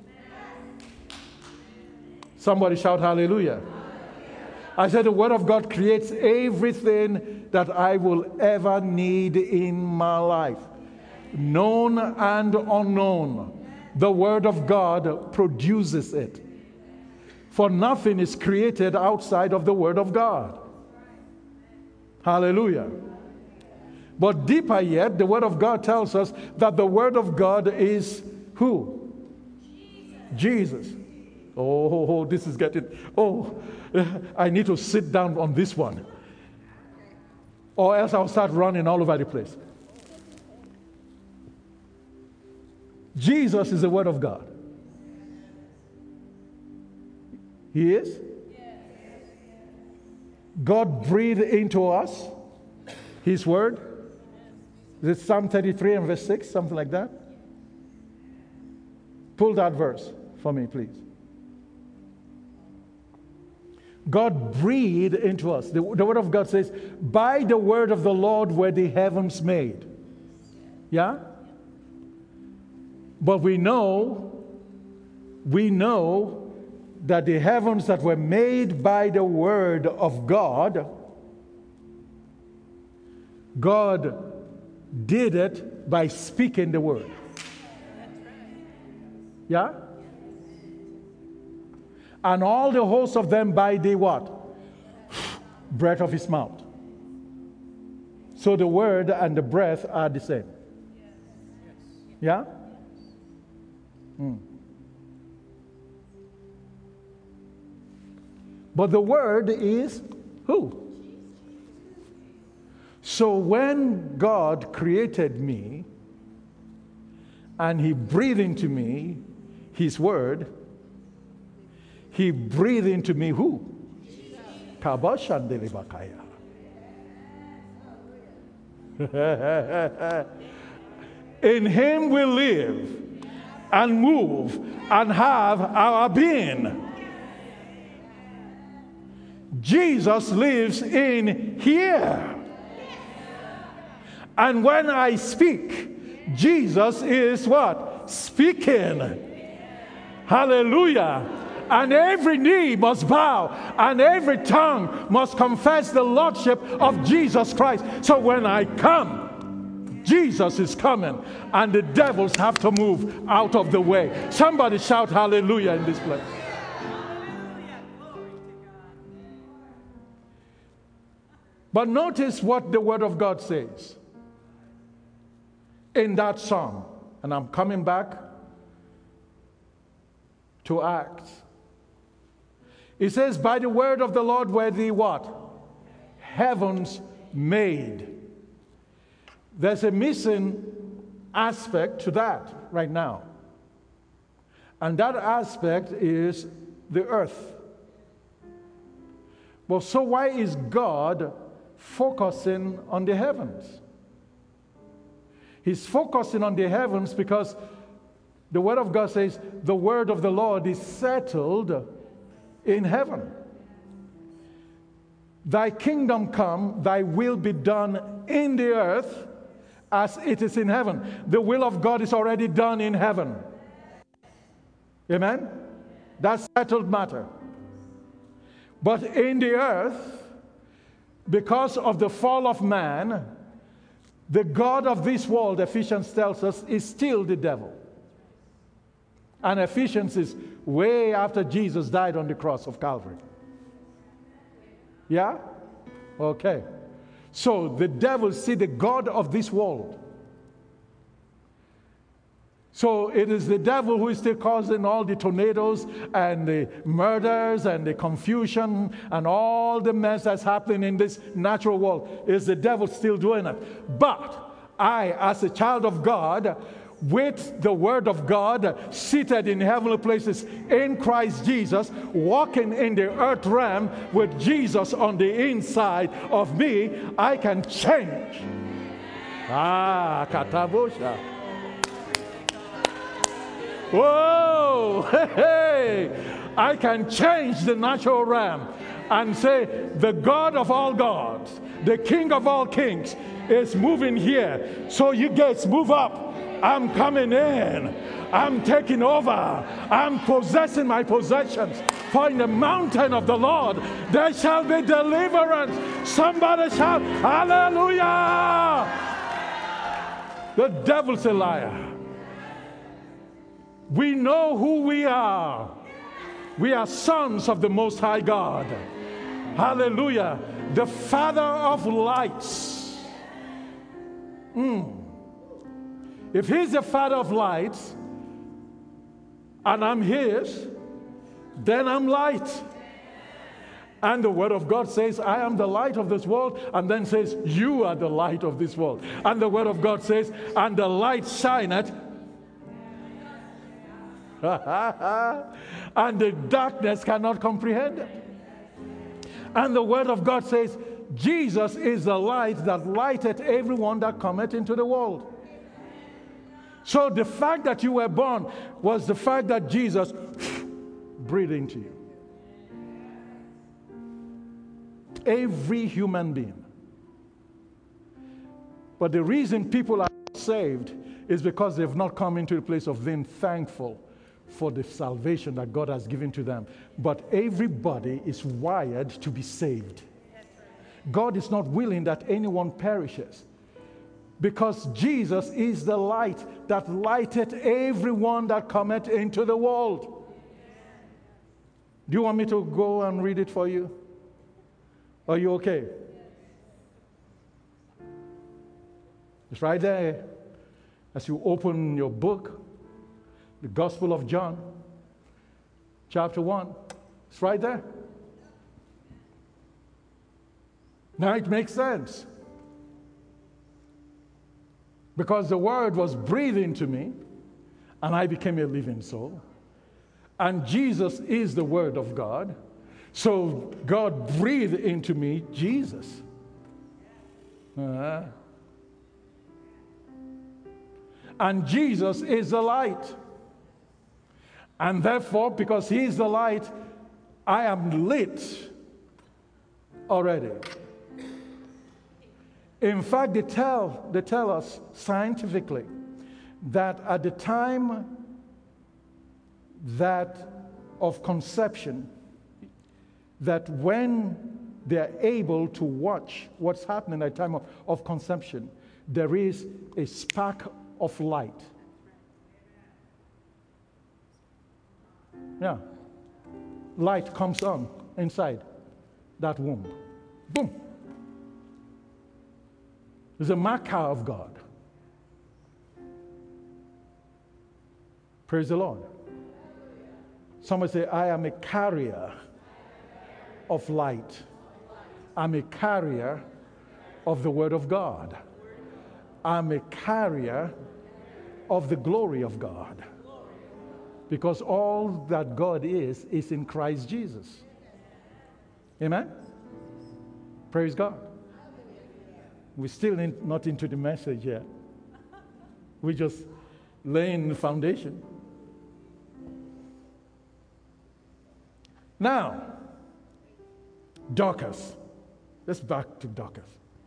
Somebody shout hallelujah. I said the Word of God creates everything that I will ever need in my life. Known and unknown. The Word of God produces it. For nothing is created outside of the Word of God. Hallelujah. But deeper yet, the Word of God tells us that the Word of God is who? Jesus. Jesus. Oh, this is getting, oh, I need to sit down on this one. Or else I'll start running all over the place. Jesus is the Word of God. He is? God breathed into us His Word. Is it Psalm thirty-three and verse six, something like that? Pull that verse for me, please. God breathed into us. The, the Word of God says, by the word of the Lord were the heavens made. Yeah? But we know, we know that the heavens that were made by the Word of God, God did it by speaking the Word. Yeah? and all the hosts of them by the what? Breath of his mouth. So the word and the breath are the same. Yeah? Mm. But the word is who? So when God created me and he breathed into me his word, he breathed into me who? Kabashandelebakaya. In him we live and move and have our being. Jesus lives in here. And when I speak, Jesus is what? Speaking. Hallelujah. And every knee must bow and every tongue must confess the lordship of Jesus Christ. So when I come, Jesus is coming and the devils have to move out of the way. Somebody shout hallelujah in this place. But notice what the Word of God says in that psalm. And I'm coming back to Acts. It says, by the word of the Lord were the what? Heavens made. There's a missing aspect to that right now. And that aspect is the earth. Well, so why is God focusing on the heavens? He's focusing on the heavens because the Word of God says the word of the Lord is settled in heaven. Thy kingdom come, thy will be done in the earth as it is in heaven. The will of God is already done in heaven. Amen? That's settled matter. But in the earth, because of the fall of man, the God of this world, Ephesians tells us, is still the devil. And Ephesians is way after Jesus died on the cross of Calvary. Yeah? Okay. So the devil is still the God of this world. So it is the devil who is still causing all the tornadoes and the murders and the confusion and all the mess that's happening in this natural world. Is the devil still doing it? But I, as a child of God, with the word of God, seated in heavenly places in Christ Jesus, walking in the earth realm with Jesus on the inside of me, I can change. Ah, katabosha. Whoa, hey, hey. I can change the natural realm and say, the God of all gods, the King of all kings is moving here. So you guys move up. I'm coming in. I'm taking over. I'm possessing my possessions. For in the mountain of the Lord, there shall be deliverance. Somebody shout, hallelujah. The devil's a liar. We know who we are. We are sons of the Most High God. Hallelujah. The Father of lights. Mm. If he's the Father of lights, and I'm his, then I'm light. And the Word of God says, I am the light of this world, and then says, you are the light of this world. And the Word of God says, and the light shineth, and the darkness cannot comprehend it. And the Word of God says, Jesus is the light that lighteth everyone that cometh into the world. So the fact that you were born was the fact that Jesus breathed into you. Every human being. But the reason people are saved is because they've not come into the place of being thankful for the salvation that God has given to them. But everybody is wired to be saved. God is not willing that anyone perishes, because Jesus is the light that lighteth everyone that cometh into the world. Do you want me to go and read it for you? Are you okay? It's right there. As you open your book, the Gospel of John, chapter one. It's right there. Now it makes sense. Because the Word was breathed into me, and I became a living soul. And Jesus is the Word of God. So God breathed into me Jesus. Uh, and Jesus is the light. And therefore, because He is the light, I am lit already. In fact, they tell, they tell us scientifically that at the time that of conception, that when they're able to watch what's happening at the time of, of conception, there is a spark of light. Yeah. Light comes on inside that womb. Boom. It's a marker of God. Praise the Lord. Somebody say, I am a carrier of light. I'm a carrier of the Word of God. I'm a carrier of the glory of God. Because all that God is, is in Christ Jesus. Amen? Praise God. We're still in, not into the message yet. We're just laying the foundation. Now, Dorcas. Let's back to Dorcas.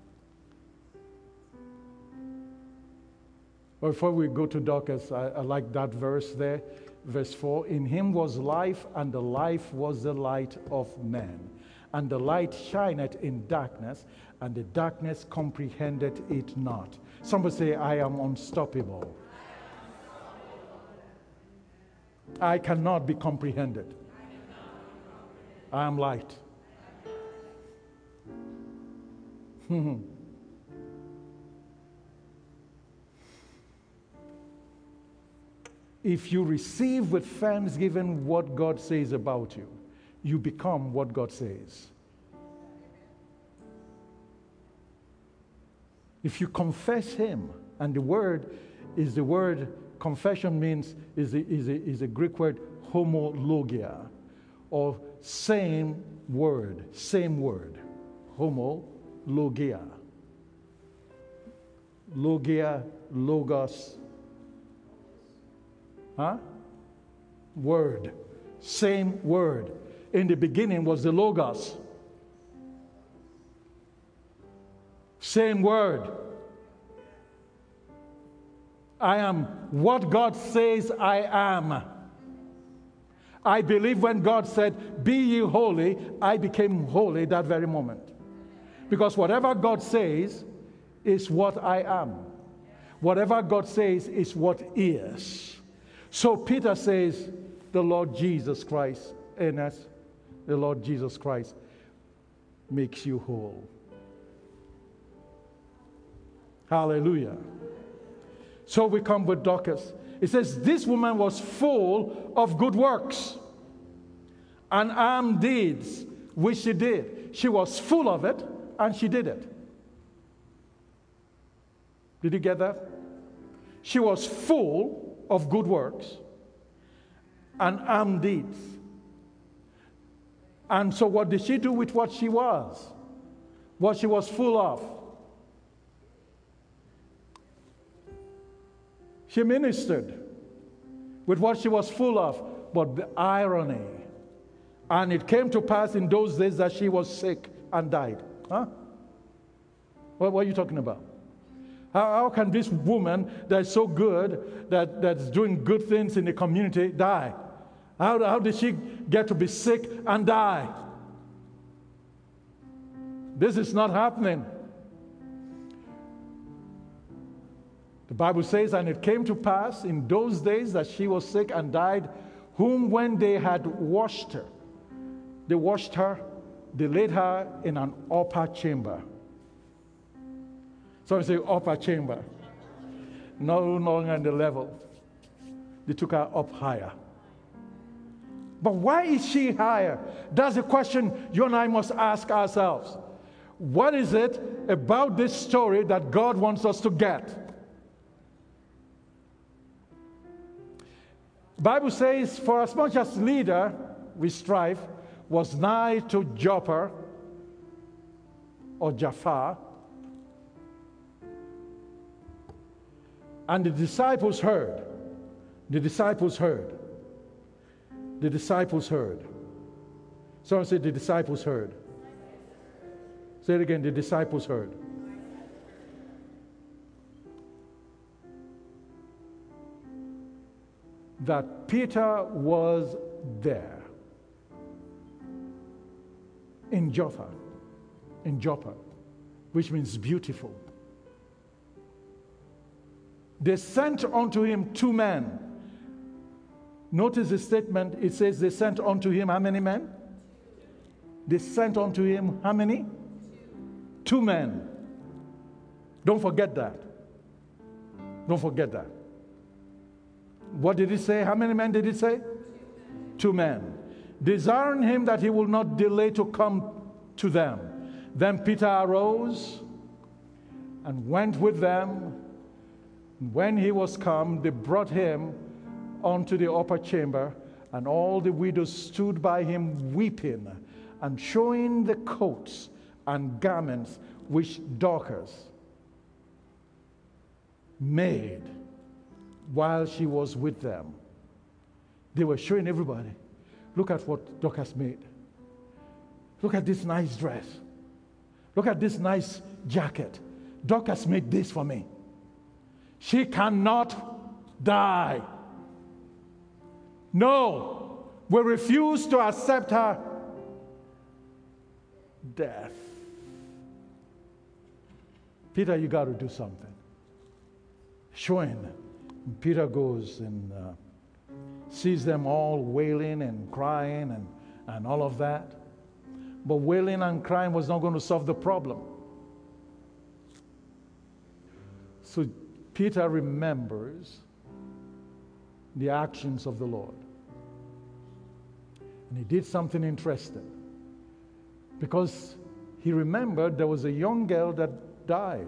Before we go to Dorcas, I, I like that verse there. Verse four, in Him was life, and the life was the light of men. And the light shineth in darkness, and the darkness comprehended it not. Somebody say, I am unstoppable. I cannot be comprehended. I am light. If you receive with thanksgiving what God says about you, you become what God says. If you confess Him, and the word is the word, confession means, is a, is a, is a Greek word, homologia, or same word, same word, homologia. Logia, logos, huh? Word, same word. In the beginning was the Logos. Same word. I am what God says I am. I believe when God said, be ye holy, I became holy that very moment. Because whatever God says is what I am. Whatever God says is what is. So Peter says, the Lord Jesus Christ in us. The Lord Jesus Christ makes you whole. Hallelujah. So we come with Dorcas. It says, this woman was full of good works and armed deeds, which she did. She was full of it, and she did it. Did you get that? She was full of good works and armed deeds. And so what did she do with what she was? What she was full of? She ministered with what she was full of. But the irony, and it came to pass in those days that she was sick and died. Huh? What, what are you talking about? How, how can this woman that's so good, that, that's doing good things in the community, die? How, how did she get to be sick and die? This is not happening. The Bible says, and it came to pass in those days that she was sick and died, whom when they had washed her They washed her. They laid her in an upper chamber. Somebody say upper chamber. No longer in the level. They took her up higher. But why is she higher? That's a question you and I must ask ourselves. What is it about this story that God wants us to get? The Bible says, for as much as leader we strive was nigh to Joppa or Jaffa, and the disciples heard. The disciples heard. The disciples heard. Someone said the disciples heard. Say it again, the disciples heard. That Peter was there in Joppa, in Joppa, which means beautiful. They sent unto him two men. Notice the statement, it says they sent unto him how many men? They sent unto him how many? Two men. Don't forget that. Don't forget that. What did he say? How many men did he say? Two men. Desiring him that he will not delay to come to them. Then Peter arose and went with them. When he was come, they brought him unto the upper chamber, and all the widows stood by him weeping, and showing the coats and garments which Dorcas made while she was with them. They were showing everybody, look at what Dorcas made. Look at this nice dress. Look at this nice jacket. Dorcas made this for me. She cannot die. No, we refuse to accept her death. Peter, you got to do something. Showing. Peter goes and uh, sees them all wailing and crying and, and all of that. But wailing and crying was not going to solve the problem. So Peter remembers the actions of the Lord. And he did something interesting. Because he remembered there was a young girl that died.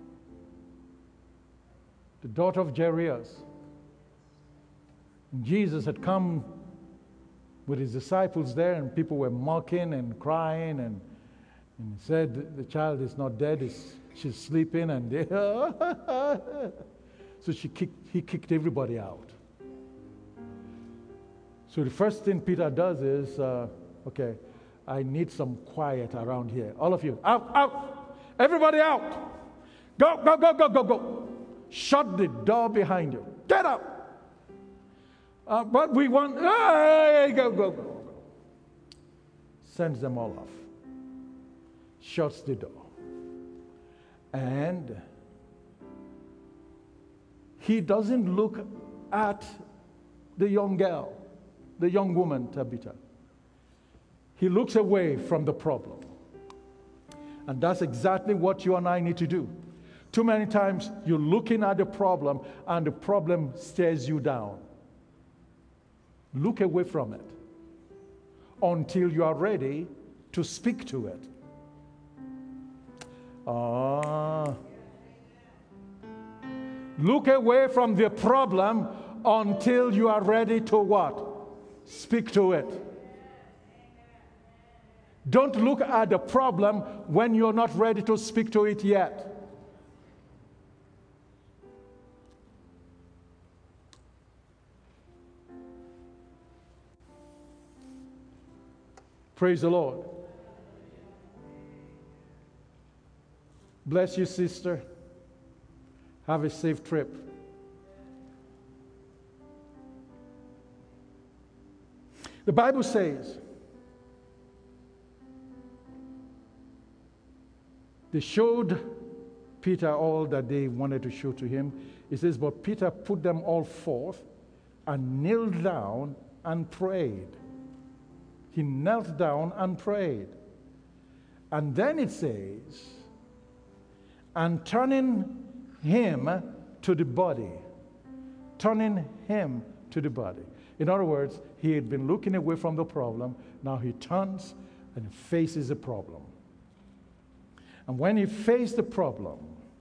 The daughter of Jairus. And Jesus had come with his disciples there, and people were mocking and crying, and, and he said, the child is not dead, it's, she's sleeping, and they, so she kicked, he kicked everybody out. So the first thing Peter does is, uh, okay, I need some quiet around here. All of you, out, out, everybody out. Go, go, go, go, go, go. Shut the door behind you. Get out. Uh, but we want, hey, go, go, go, go. Sends them all off. Shuts the door. And he doesn't look at the young girl, the young woman, Tabitha. He looks away from the problem. And that's exactly what you and I need to do. Too many times you're looking at the problem and the problem stares you down. Look away from it until you are ready to speak to it. Ah. Look away from the problem until you are ready to what? Speak to it. Don't look at the problem when you're not ready to speak to it yet. Praise the Lord. Bless you, sister. Have a safe trip. The Bible says, they showed Peter all that they wanted to show to him. It says, but Peter put them all forth and kneeled down and prayed. he knelt down and prayed. And then it says, and turning him to the body, turning him to the body. In other words, he had been looking away from the problem. Now he turns and faces the problem. And when he faced the problem,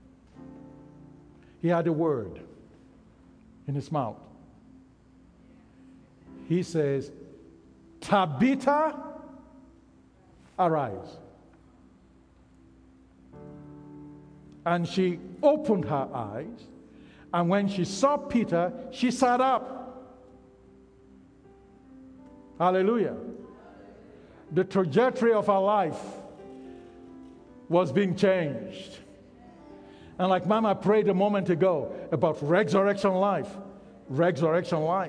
he had a word in his mouth. He says, Tabitha, arise. And she opened her eyes, and when she saw Peter, she sat up. Hallelujah. The trajectory of her life was being changed. And like Mama prayed a moment ago about resurrection life, resurrection life.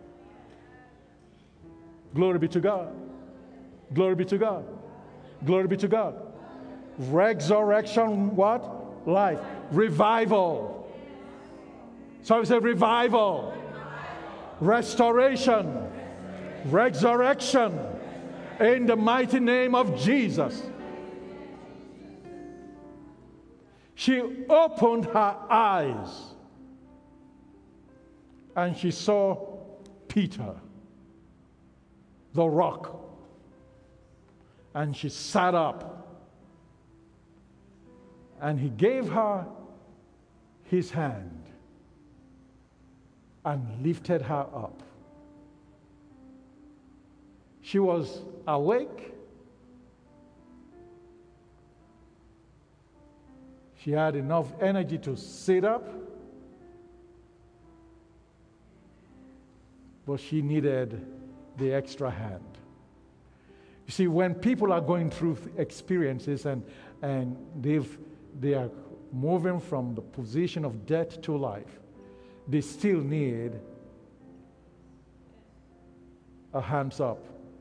Glory be to God. Glory be to God. Glory be to God. Resurrection what? Life. Revival. So I say revival. Restoration. Resurrection. In the mighty name of Jesus. She opened her eyes and she saw Peter, the rock, and she sat up, and he gave her his hand and lifted her up. She was awake. She had enough energy to sit up, but she needed the extra hand. You see, when people are going through experiences and, and they've, they are moving from the position of death to life, they still need a hands up.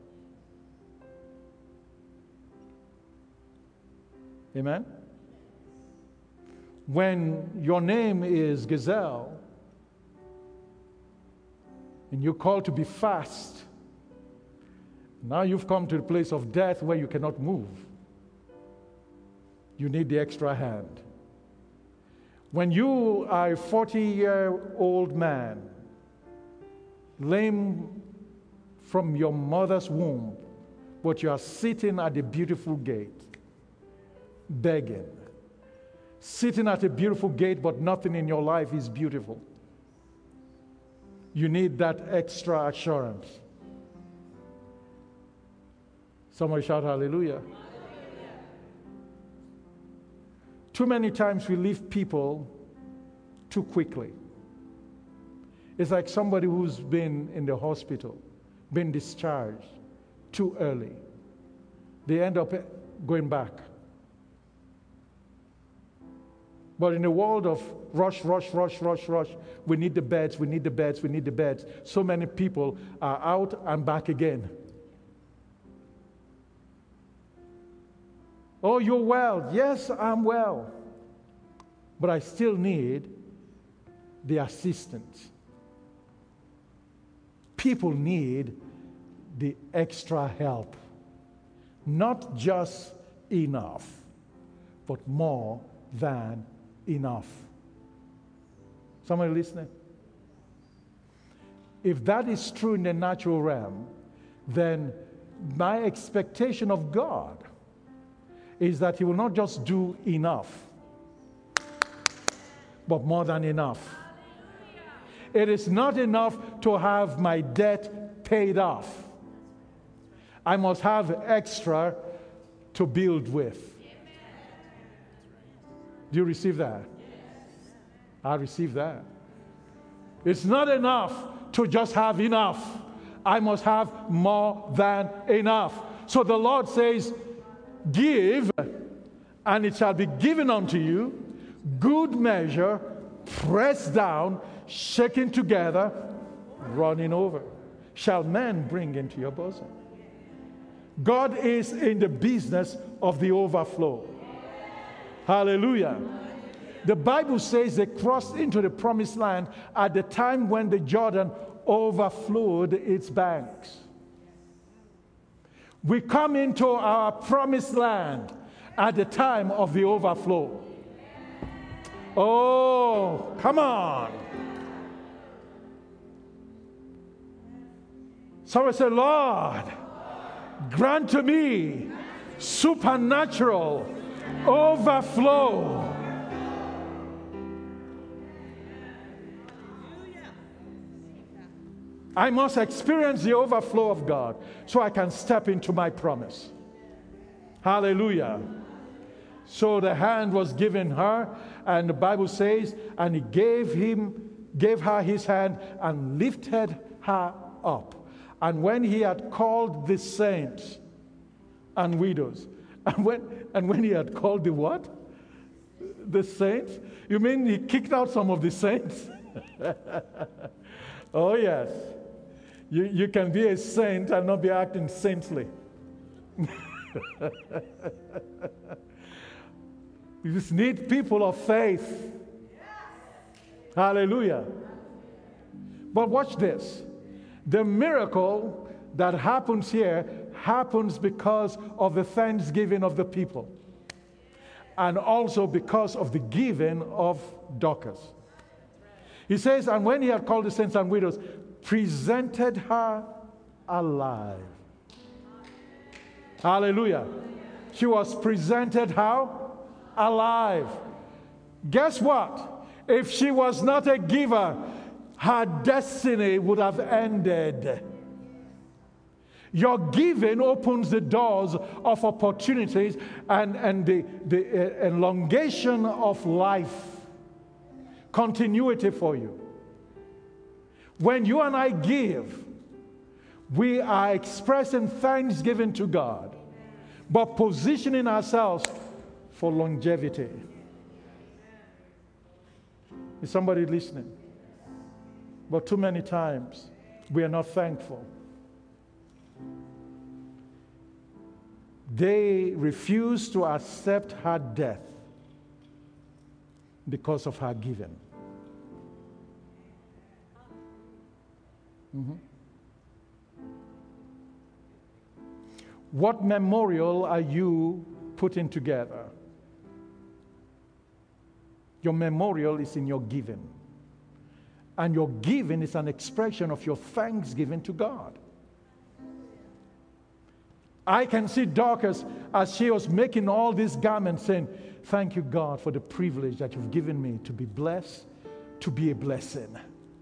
Amen? When your name is Gazelle and you're called to be fast, now you've come to the place of death where you cannot move. You need the extra hand. When you are a forty-year-old man, lame from your mother's womb, but you are sitting at the beautiful gate, begging. Sitting at a beautiful gate, but nothing in your life is beautiful. You need that extra assurance. Somebody shout hallelujah. Hallelujah. Too many times we leave people too quickly. It's like somebody who's been in the hospital, been discharged too early. They end up going back. But in the world of rush, rush, rush, rush, rush, we need the beds, we need the beds, we need the beds. So many people are out and back again. Oh, you're well. Yes, I'm well. But I still need the assistance. People need the extra help. Not just enough, but more than enough. Somebody listening? If that is true in the natural realm, then my expectation of God is that He will not just do enough, but more than enough. It is not enough to have my debt paid off. I must have extra to build with. Do you receive that? I receive that. It's not enough to just have enough. I must have more than enough. So the Lord says, give, and it shall be given unto you, good measure, pressed down, shaken together, running over, shall men bring into your bosom. God is in the business of the overflow. Hallelujah. The Bible says they crossed into the promised land at the time when the Jordan overflowed its banks. We come into our promised land at the time of the overflow. Oh, come on. Someone say, Lord, grant to me supernatural overflow. I must experience the overflow of God so I can step into my promise. Hallelujah. So the hand was given her, and the Bible says, and he gave him, gave her his hand and lifted her up. And when he had called the saints and widows, and when and when he had called the what? The saints? You mean he kicked out some of the saints? Oh yes. You, you can be a saint and not be acting saintly. You just need people of faith. Hallelujah. But watch this. The miracle that happens here happens because of the thanksgiving of the people, and also because of the giving of Dorcas. He says, and when he had called the saints and widows, presented her alive. Hallelujah. She was presented how? Alive. Guess what? If she was not a giver, her destiny would have ended. Your giving opens the doors of opportunities and, and the, the uh, elongation of life, continuity for you. When you and I give, we are expressing thanksgiving to God, but positioning ourselves for longevity. Is somebody listening? But too many times, we are not thankful. They refuse to accept her death because of her giving. Mm-hmm. What memorial are you putting together? Your memorial is in your giving. And your giving is an expression of your thanksgiving to God. I can see Dorcas as she was making all these garments saying, thank you, God, for the privilege that you've given me to be blessed, to be a blessing.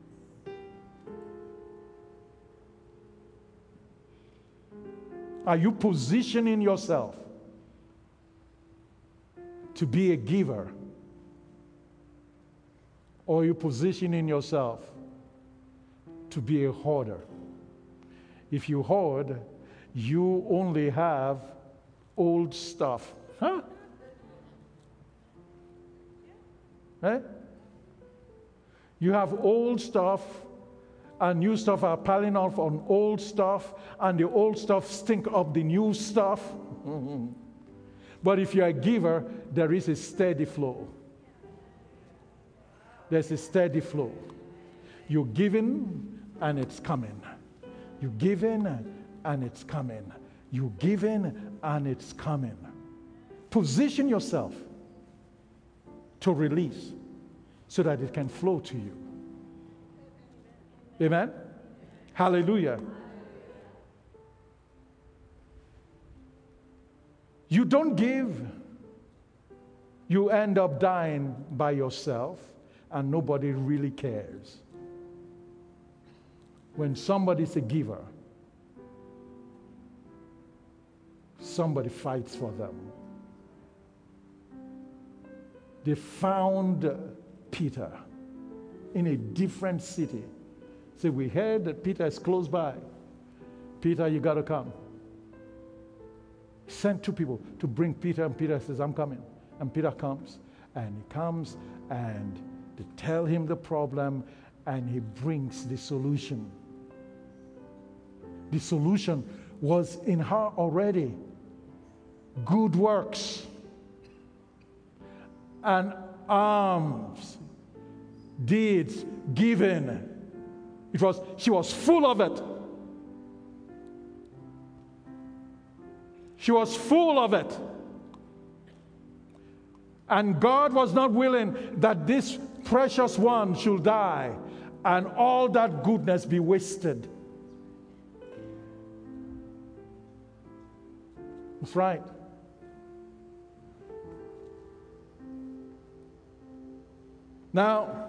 Are you positioning yourself to be a giver? Or are you positioning yourself to be a hoarder? If you hoard, you only have old stuff. Huh? Eh? You have old stuff, and new stuff are piling off on old stuff, and the old stuff stink up the new stuff. But if you're a giver, there is a steady flow. There's a steady flow. You're giving, and it's coming. You're giving, and it's coming. You're giving, and it's coming. Position yourself to release so that it can flow to you. Amen? Hallelujah. You don't give, you end up dying by yourself, and nobody really cares. When somebody's a giver, somebody fights for them. They found Peter in a different city. Say, we heard that Peter is close by. Peter, you got to come. Sent two people to bring Peter, and Peter says, I'm coming. And Peter comes, and he comes, and they tell him the problem, and he brings the solution. The solution was in her already. Good works and alms, deeds, giving. It was, she was full of it. She was full of it. And God was not willing that this precious one should die and all that goodness be wasted. That's right. Now,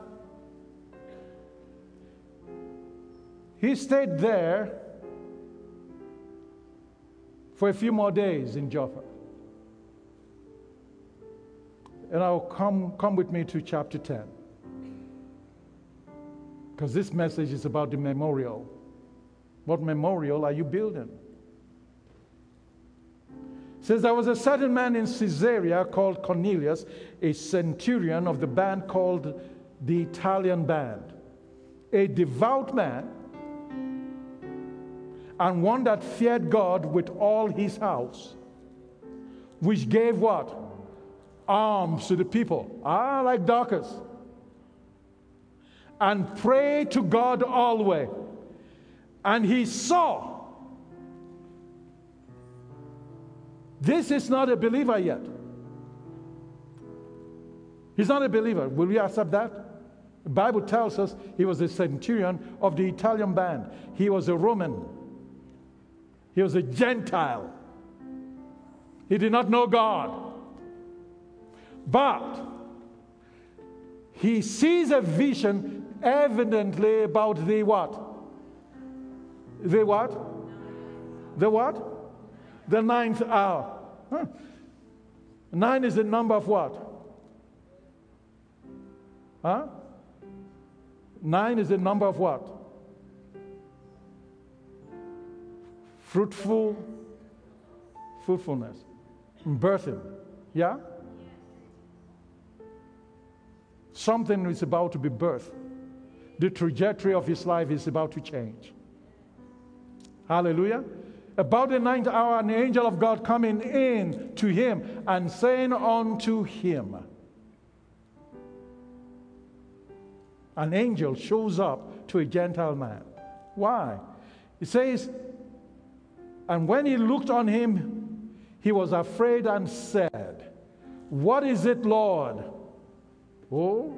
he stayed there for a few more days in Joppa. And I'll come, come with me to chapter ten. Because this message is about the memorial. What memorial are you building? It says there was a certain man in Caesarea called Cornelius, a centurion of the band called the Italian band, a devout man, and one that feared God with all his house, which gave what? Alms to the people. Ah, like Dorcas. And prayed to God always. And he saw. This is not a believer yet. He's not a believer. Will we accept that? The Bible tells us he was a centurion of the Italian band. He was a Roman. He was a Gentile. He did not know God. But he sees a vision evidently about the what? The what? The what? The ninth hour. Huh. Nine is the number of what? Huh? Nine is the number of what? Fruitful, fruitfulness, birthing. Yeah? Something is about to be birthed. The trajectory of his life is about to change. Hallelujah. About the ninth hour, an angel of God coming in to him and saying unto him. An angel shows up to a Gentile man. Why? It says, and when he looked on him, he was afraid and said, what is it, Lord? Oh.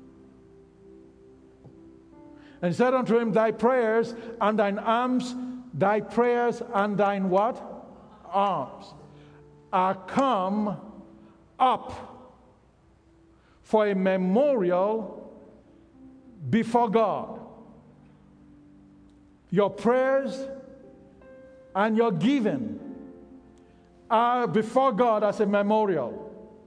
And he said unto him, thy prayers and thine alms, thy prayers and thine what? Alms are come up for a memorial before God. Your prayers and your giving are before God as a memorial.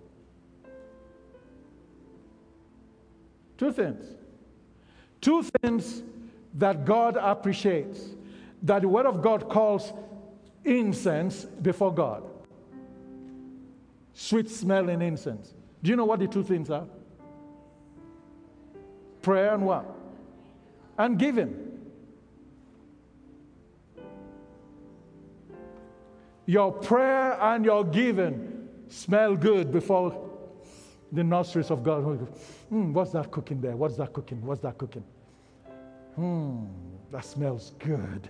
Two things. Two things that God appreciates, that the Word of God calls incense before God. Sweet smelling incense. Do you know what the two things are? Prayer and what? And giving. Your prayer and your giving smell good before the nostrils of God. Hmm, what's that cooking there? What's that cooking? What's that cooking? Hmm, that smells good.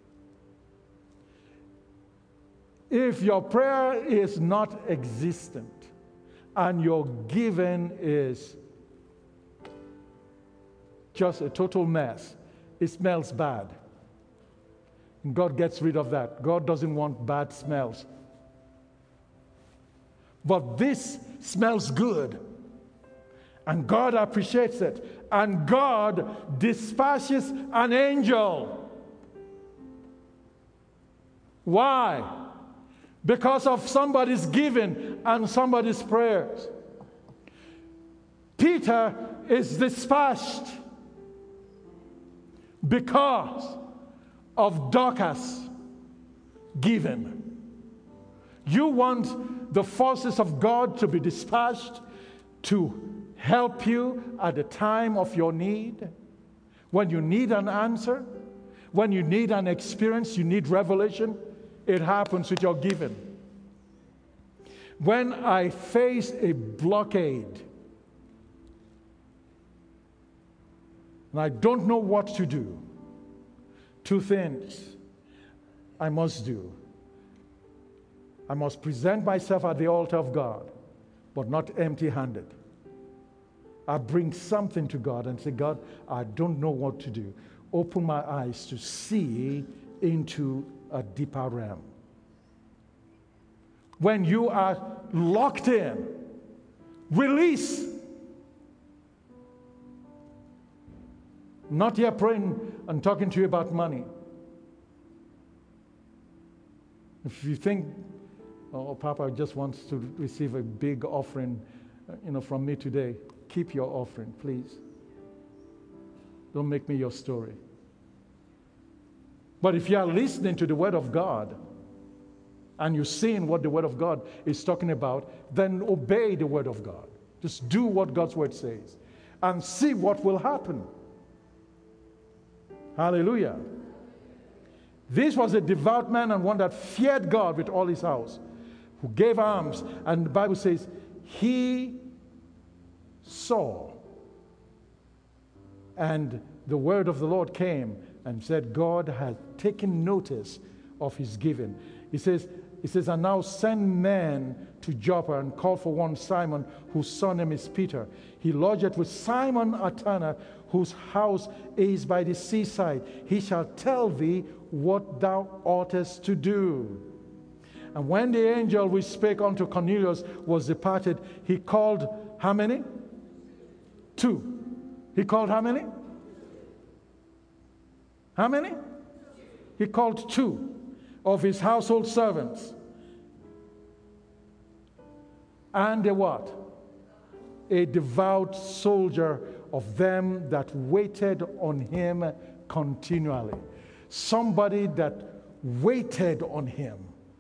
If your prayer is not existent and your giving is just a total mess, it smells bad. And God gets rid of that. God doesn't want bad smells. But this smells good. And God appreciates it. And God dispatches an angel. Why? Because of somebody's giving and somebody's prayers. Peter is dispatched because of Dorcas giving. You want the forces of God to be dispatched to help you at the time of your need, when you need an answer, when you need an experience, you need revelation. It happens with your giving. When I face a blockade and I don't know what to do, two things I must do. I must present myself at the altar of God, but not empty-handed. I bring something to God and say, God, I don't know what to do. Open my eyes to see into a deeper realm. When you are locked in, release. Not here praying and talking to you about money. If you think, oh, Papa just wants to receive a big offering, you know, from me today, keep your offering, please. Don't make me your story. But if you are listening to the Word of God, and you're seeing what the Word of God is talking about, then obey the Word of God. Just do what God's Word says, and see what will happen. Hallelujah. This was a devout man and one that feared God with all his house, who gave alms. And the Bible says, he saw. And the word of the Lord came and said, God had taken notice of his giving. He says, He says, and now send men to Joppa and call for one Simon, whose surname is Peter. He lodgeth with Simon a tanner, whose house is by the seaside. He shall tell thee what thou oughtest to do. And when the angel which spake unto Cornelius was departed, he called how many? Two. He called how many? How many? He called two of his household servants. And a what? A devout soldier of them that waited on him continually. Somebody that waited on him,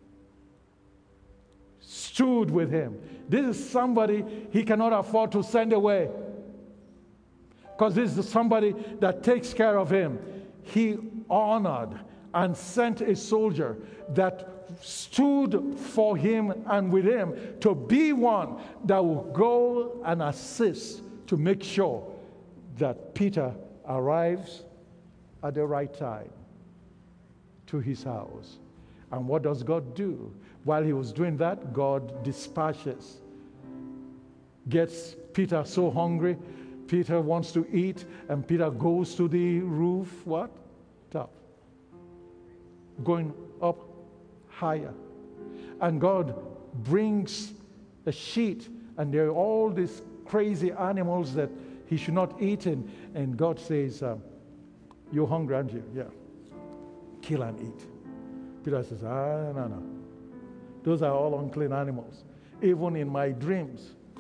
stood with him. This is somebody he cannot afford to send away, because this is somebody that takes care of him. He honored and sent a soldier that stood for him and with him to be one that will go and assist to make sure that Peter arrives at the right time to his house. And what does God do? While he was doing that, God dispatches, gets Peter so hungry, Peter wants to eat, and Peter goes to the roof, what? Top. Going up higher. And God brings a sheet, and there are all these crazy animals that he should not eat. And, and God says, um, you're hungry, aren't you? Yeah. Kill and eat. Peter says, ah, no, no. Those are all unclean animals. Even in my dreams,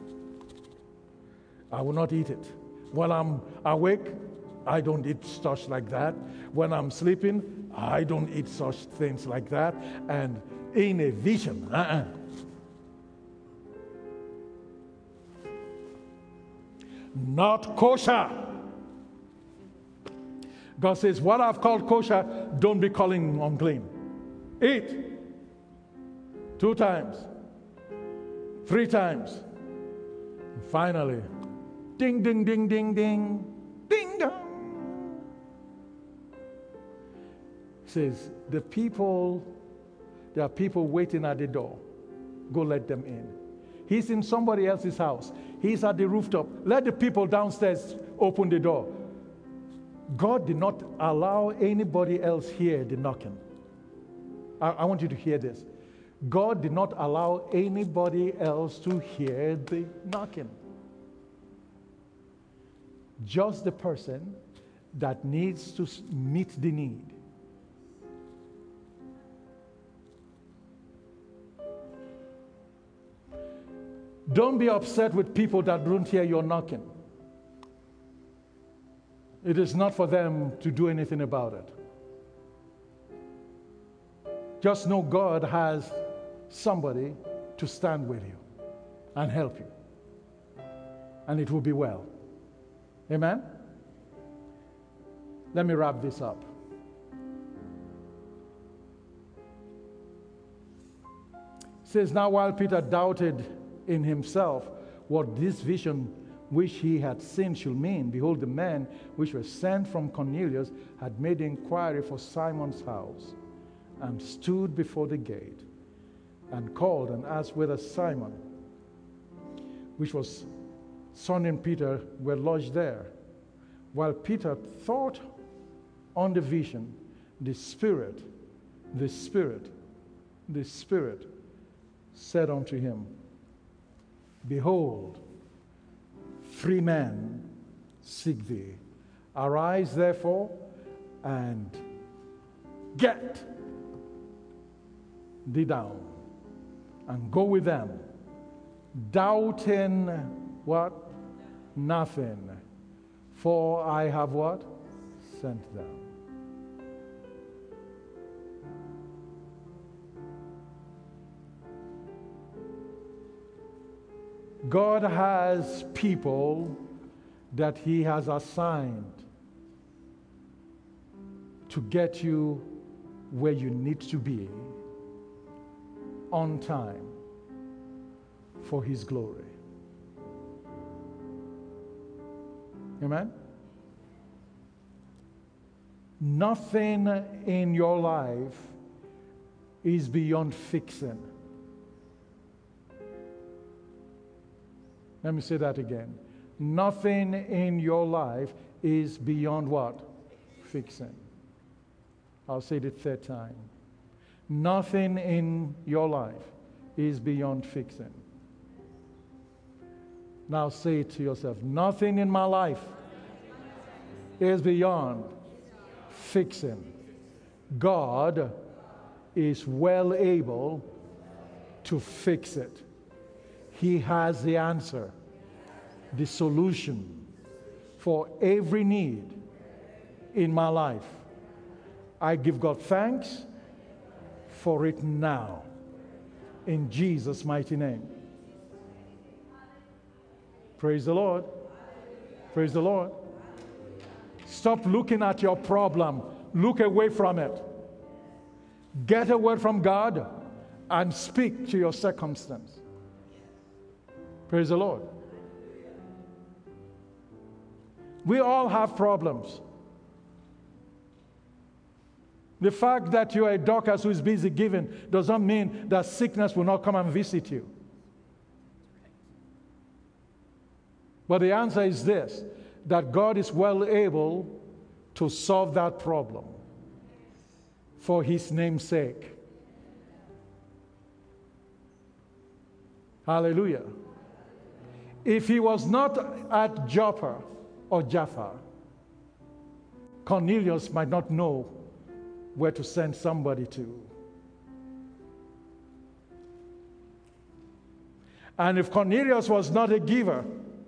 I will not eat it. When I'm awake, I don't eat such like that. When I'm sleeping, I don't eat such things like that. And in a vision, uh-uh. Not kosher. God says, what I've called kosher, don't be calling unclean. Eat. Two times. Three times. And finally, ding, ding, ding, ding, ding, ding, dong. Says, the people, there are people waiting at the door. Go let them in. He's in somebody else's house. He's at the rooftop. Let the people downstairs open the door. God did not allow anybody else hear the knocking. I, I want you to hear this. God did not allow anybody else to hear the knocking. Just the person that needs to meet the need. Don't be upset with people that don't hear your knocking. It is not for them to do anything about it. Just know God has somebody to stand with you and help you. And it will be well. Amen? Let me wrap this up. It says, now while Peter doubted in himself what this vision which he had seen should mean, behold, the men which were sent from Cornelius had made inquiry for Simon's house and stood before the gate. and called and asked whether Simon, which was Simon Peter, were lodged there. While Peter thought on the vision, the Spirit, the Spirit, the Spirit said unto him, Behold, three men seek thee. Arise therefore and get thee down and go with them, doubting what? Nothing. For I have what? Sent them. God has people that He has assigned to get you where you need to be on time for His glory. Amen? Nothing in your life is beyond fixing. Let me say that again. Nothing in your life is beyond what? Fixing. I'll say it a third time. Nothing in your life is beyond fixing. Now say it to yourself. Nothing in my life is beyond fixing. God is well able to fix it. He has the answer, the solution for every need in my life. I give God thanks for it now. In Jesus' mighty name. Praise the Lord. Praise the Lord. Stop looking at your problem. Look away from it. Get a word from God and speak to your circumstance. Praise the Lord. We all have problems. The fact that you are a doctor who is busy giving does not mean that sickness will not come and visit you. But the answer is this, that God is well able to solve that problem for His name's sake. Hallelujah. If he was not at Joppa or Jaffa, Cornelius might not know where to send somebody to. And if Cornelius was not a giver,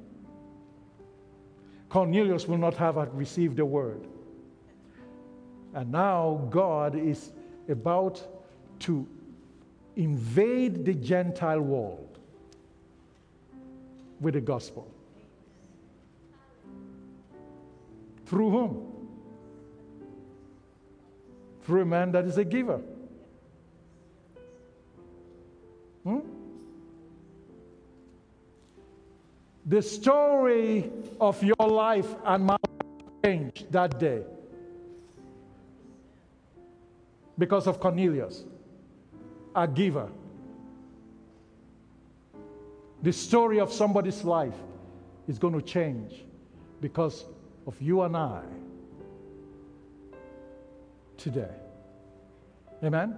Cornelius will not have received the word. And now God is about to invade the Gentile world with the gospel. Through whom? Through a man that is a giver. Hmm? The story of your life and my life changed that day because of Cornelius, a giver. The story of somebody's life is going to change because of you and I today. Amen?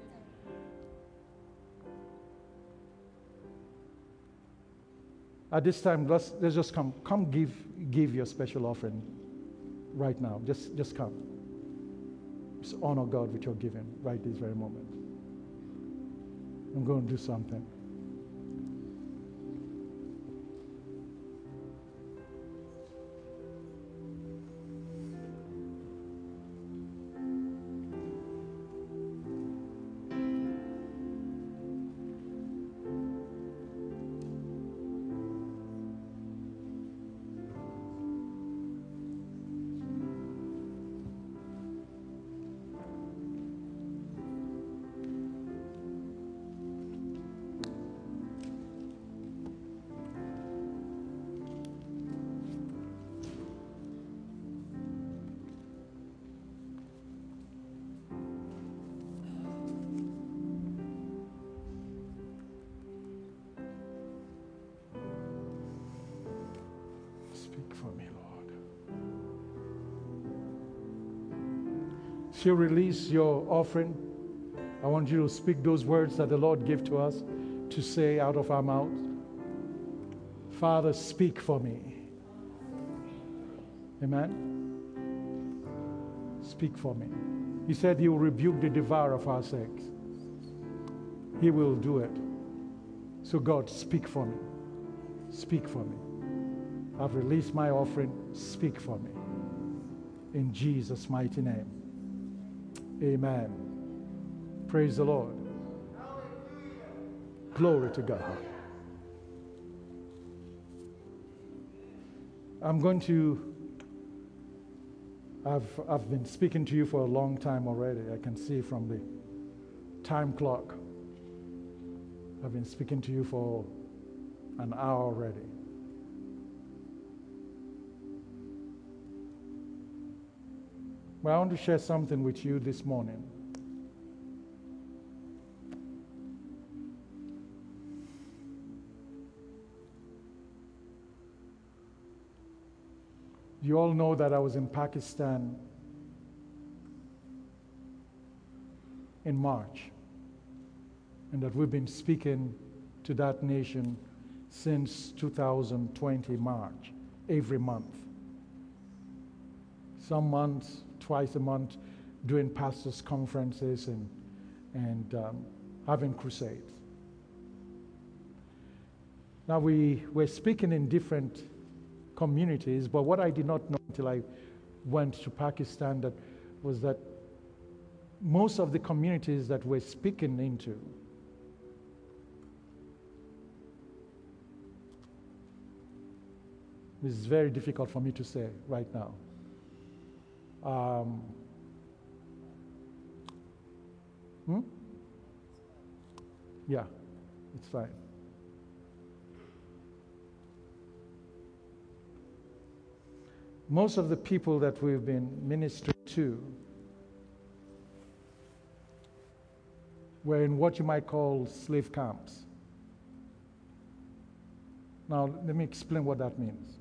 At this time, let's, let's just come. Come give, give your special offering right now. Just, just come. Just honor God with your giving right this very moment. I'm going to do something. As you release your offering, I want you to speak those words that the Lord gave to us to say out of our mouths. Father, speak for me. Amen? Speak for me. He said he will rebuke the devourer for our sakes. He will do it. So God, speak for me. Speak for me. I've released my offering. Speak for me. In Jesus' mighty name. Amen. Praise the Lord. Glory to God. I'm going to, I've, I've been speaking to you for a long time already. I can see from the time clock. I've been speaking to you for an hour already. But I want to share something with you this morning. You all know that I was in Pakistan in March, and that we've been speaking to that nation since two thousand twenty March, every month. Some months, twice a month, doing pastors' conferences and, and um, having crusades. Now, we were speaking in different communities, but what I did not know until I went to Pakistan that was that most of the communities that we're speaking into this is very difficult for me to say right now. Um, hmm? Yeah, it's fine. Most of the people that we've been ministering to were in what you might call slave camps. Now, let me explain what that means.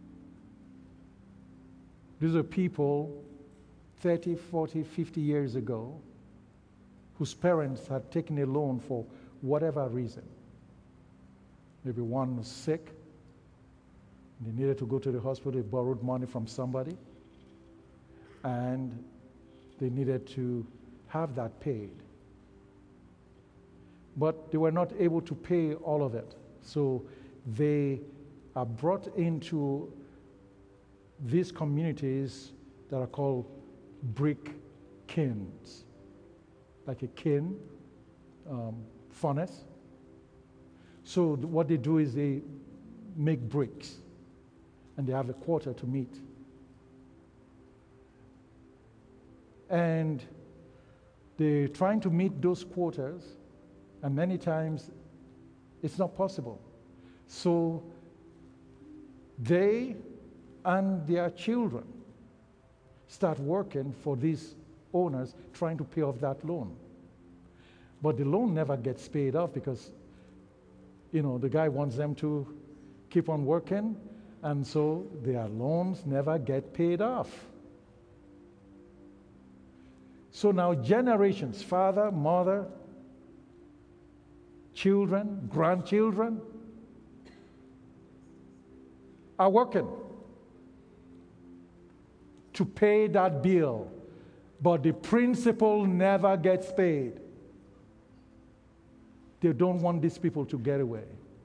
These are people thirty, forty, fifty years ago whose parents had taken a loan for whatever reason. Maybe one was sick. They needed to go to the hospital. They borrowed money from somebody, and they needed to have that paid. But they were not able to pay all of it. So they are brought into these communities that are called brick kilns, like a kiln, um, furnace. So th- what they do is they make bricks, and they have a quarter to meet. And they're trying to meet those quarters, and many times it's not possible. So they and their children start working for these owners, trying to pay off that loan. But the loan never gets paid off because, you know, the guy wants them to keep on working, and so their loans never get paid off. So now generations, father, mother, children, grandchildren, are working to pay that bill, but the principal never gets paid. They don't want these people to get away.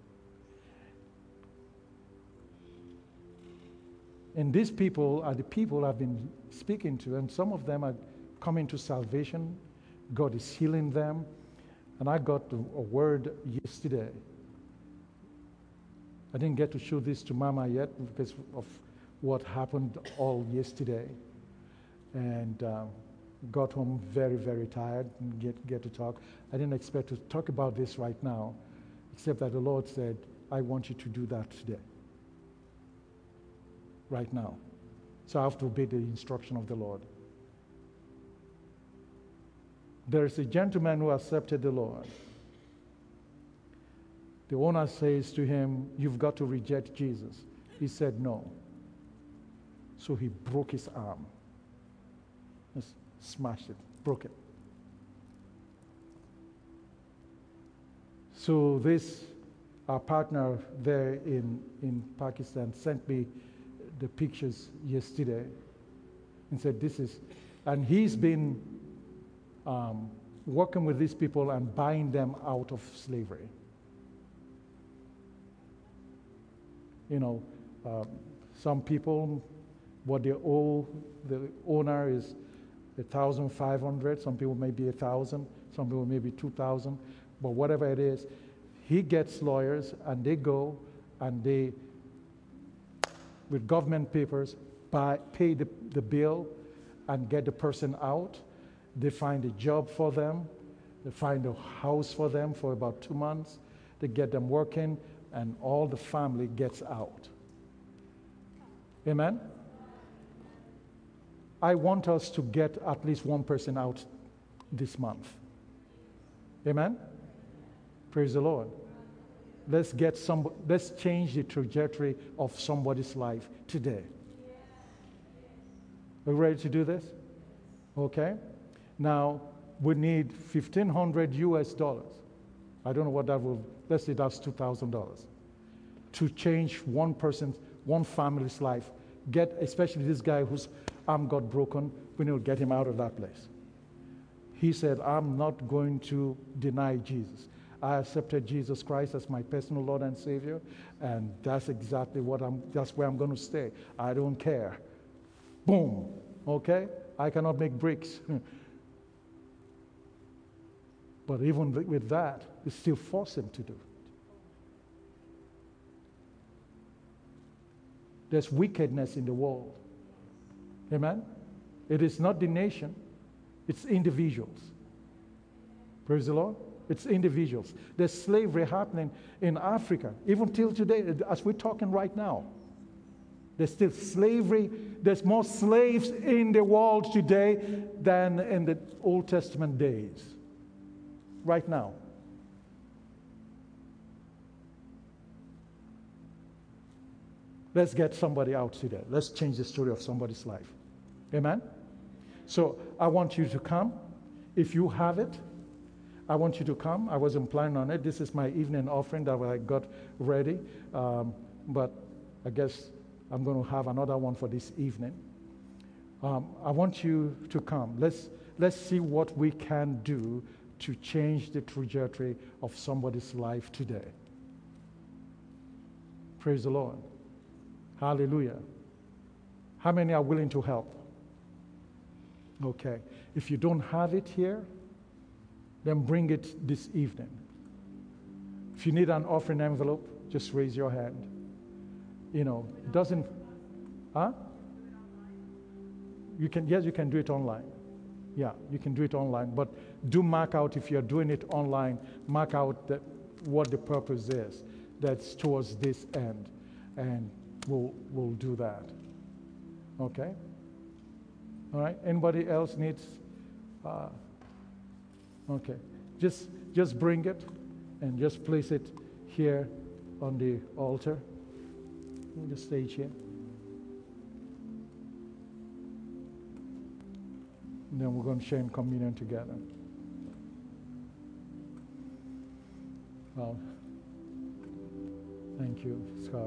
And these people are the people I've been speaking to, and some of them are coming to salvation. God is healing them. And I got a word yesterday. I didn't get to show this to Mama yet because of what happened all yesterday. And uh, got home very, very tired and get, get to talk. I didn't expect to talk about this right now, except that the Lord said, I want you to do that today. Right now. So I have to obey the instruction of the Lord. There is a gentleman who accepted the Lord. The owner says to him, you've got to reject Jesus. He said no. So he broke his arm. smashed it, broke it. So this, our partner there in, in Pakistan sent me the pictures yesterday and said, this is, and he's been um, working with these people and buying them out of slavery. You know, uh, some people, what they owe the owner is one thousand five hundred, some people may be one thousand, some people may be two thousand, but whatever it is, he gets lawyers and they go and they, with government papers, buy, pay the, the bill and get the person out. They find a job for them. They find a house for them for about two months. They get them working, and all the family gets out. Amen? I want us to get at least one person out this month. Amen? Praise the Lord. Let's get some, let's change the trajectory of somebody's life today. Are we ready to do this? Okay. Now, we need fifteen hundred U S dollars. I don't know what that will, let's say that's two thousand dollars. To change one person's, one family's life. Get, especially this guy whose arm got broken, we need to get him out of that place. He said, I'm not going to deny Jesus. I accepted Jesus Christ as my personal Lord and Savior, and that's exactly what I'm, that's where I'm going to stay. I don't care. Boom. Okay? I cannot make bricks. But even with that, we still force him to do it. There's wickedness in the world. Amen? It is not the nation, it's individuals. Praise the Lord. It's individuals. There's slavery happening in Africa, even till today, as we're talking right now. There's still slavery. There's more slaves in the world today than in the Old Testament days. Right now. Let's get somebody out today. Let's change the story of somebody's life. Amen? So I want you to come. If you have it, I want you to come. I wasn't planning on it. This is my evening offering that I got ready. Um, but I guess I'm going to have another one for this evening. Um, I want you to come. Let's, let's see what we can do to change the trajectory of somebody's life today. Praise the Lord. Hallelujah. How many are willing to help? Okay. If you don't have it here, then bring it this evening. If you need an offering envelope, just raise your hand. You know, it doesn't, huh? You can, yes, you can do it online. Yeah, you can do it online, but do mark out, if you're doing it online, mark out that what the purpose is. That's towards this end, and we'll, we'll do that. Okay? All right, anybody else needs, uh, okay, just, just bring it and just place it here on the altar, on the stage here. And then we're going to share in communion together. Well, thank you, Scott.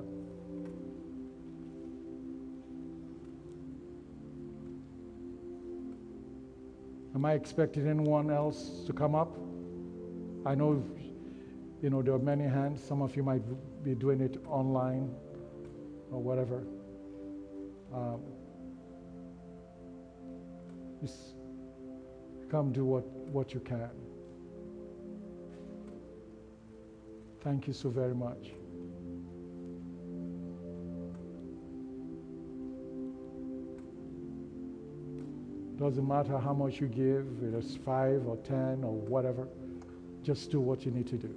Am I expecting anyone else to come up? I know, you know, there are many hands. Some of you might be doing it online or whatever. Um, just come do what, what you can. Thank you so very much. Doesn't matter how much you give, whether it's five or ten or whatever. Just do what you need to do.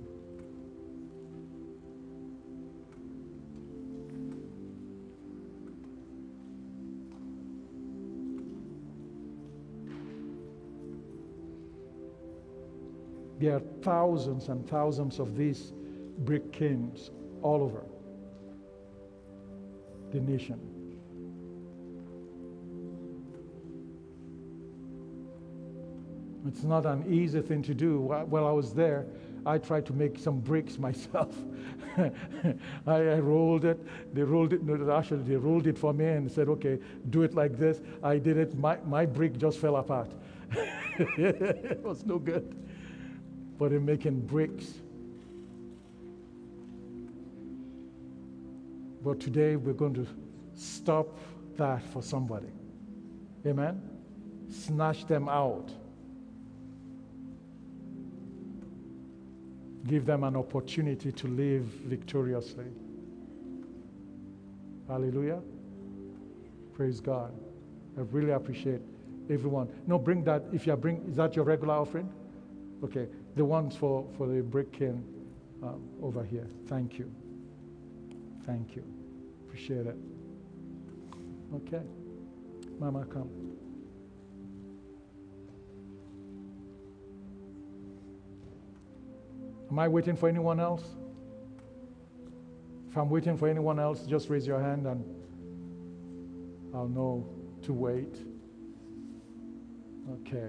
There are thousands and thousands of these brick kilns all over the nation. It's not an easy thing to do. While I was there, I tried to make some bricks myself. I, I rolled it. They rolled it. No, actually, they rolled it for me and said, okay, do it like this. I did it. My, my brick just fell apart. It was no good. But in making bricks. But today, we're going to stop that for somebody. Amen? Snatch them out. Give them an opportunity to live victoriously. Hallelujah. Praise God. I really appreciate everyone. No, bring that. If you bring, is that your regular offering? Okay. The ones for, for the brick kiln um, over here. Thank you. Thank you. Appreciate it. Okay. Mama, come. Am I waiting for anyone else? If I'm waiting for anyone else, just raise your hand and I'll know to wait. Okay.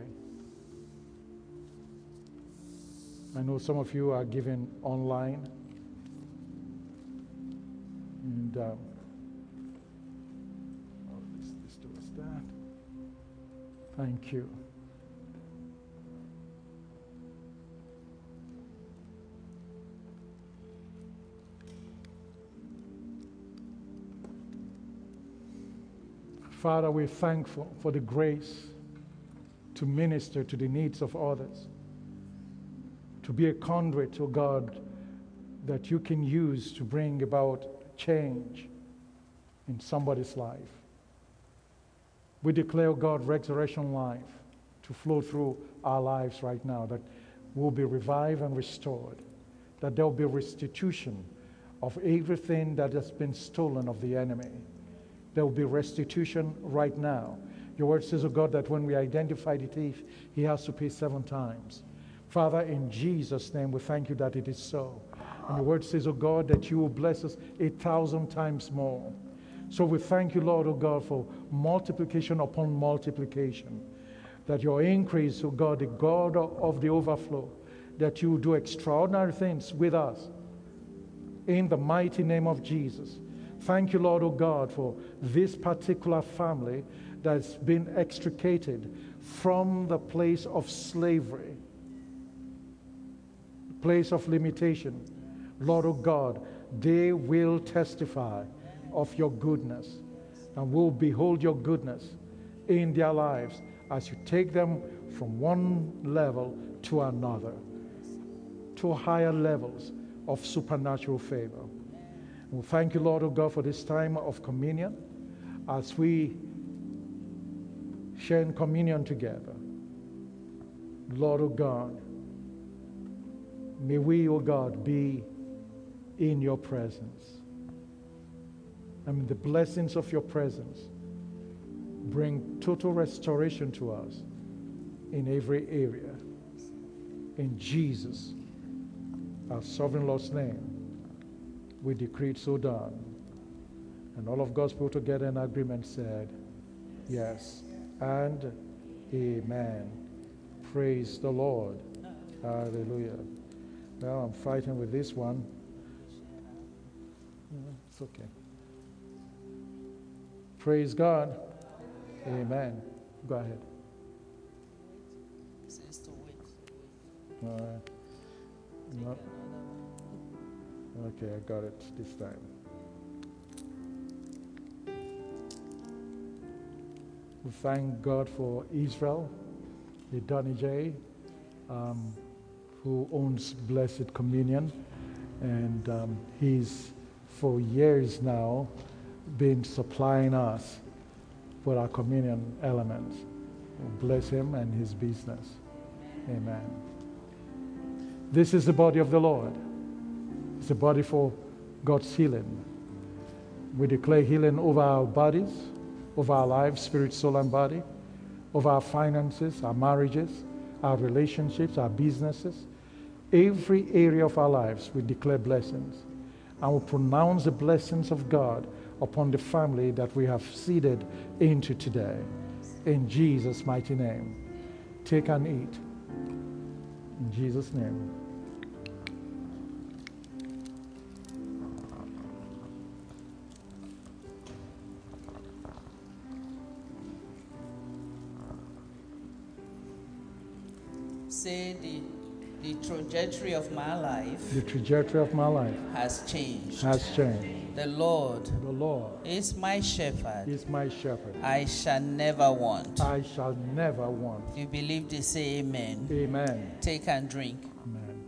I know some of you are giving online. And um, oh, this, this does that. Thank you. Father, we're thankful for the grace to minister to the needs of others, to be a conduit, oh God, that you can use to bring about change in somebody's life. We declare, oh God, resurrection life to flow through our lives right now, that we'll be revived and restored, that there will be restitution of everything that has been stolen of the enemy. There will be restitution right now. Your word says, oh God, that when we identify the thief, he has to pay seven times. Father, in Jesus' name, we thank you that it is so. And your word says, oh God, that you will bless us a thousand times more. So we thank you, Lord, oh God, for multiplication upon multiplication. That your increase, oh God, the God of the overflow, that you will do extraordinary things with us. In the mighty name of Jesus. Thank you, Lord, oh God, for this particular family that's been extricated from the place of slavery, place of limitation. Lord, oh God, they will testify of your goodness and will behold your goodness in their lives as you take them from one level to another, to higher levels of supernatural favor. We thank you, Lord, oh God, for this time of communion as we share in communion together. Lord, oh God, may we, oh God, be in your presence. I mean, the blessings of your presence bring total restoration to us in every area. In Jesus, our sovereign Lord's name, we decree it so done. And all of God's people together in agreement said, yes and amen. Praise the Lord. Hallelujah. Well, I'm fighting with this one. It's okay. Praise God. Amen. Go ahead. All right. No. Okay, I got it this time. We thank God for Israel, Idonije, um, who owns Blessed Communion, and um, he's for years now been supplying us with our communion elements. Bless him and his business. Amen. This is the body of the Lord. It's a body for God's healing. We declare healing over our bodies, over our lives, spirit, soul, and body, over our finances, our marriages, our relationships, our businesses. Every area of our lives, we declare blessings. And we pronounce the blessings of God upon the family that we have seeded into today. In Jesus' mighty name. Take and eat. In Jesus' name. Say the, the trajectory of my life The trajectory of my life has changed. has changed. The Lord The Lord is my shepherd. is my shepherd. I shall never want. I shall never want. If you believe this, say amen. Amen. Take and drink. Amen.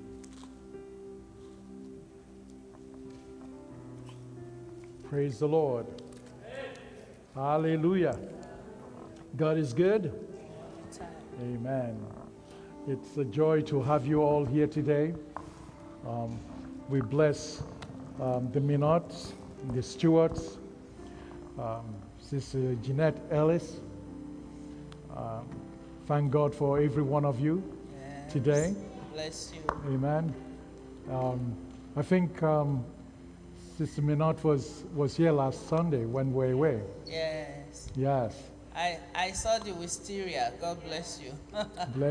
Praise the Lord. Hallelujah. God is good. Amen. It's a joy to have you all here today. Um, we bless um, the Minots, the Stewarts, um, Sister Jeanette Ellis. Um, thank God for every one of you Yes. today. Bless you. Amen. Um, I think um, Sister Minot was, was here last Sunday when we were away. Yes. Yes. I, I saw the wisteria. God bless you. Bless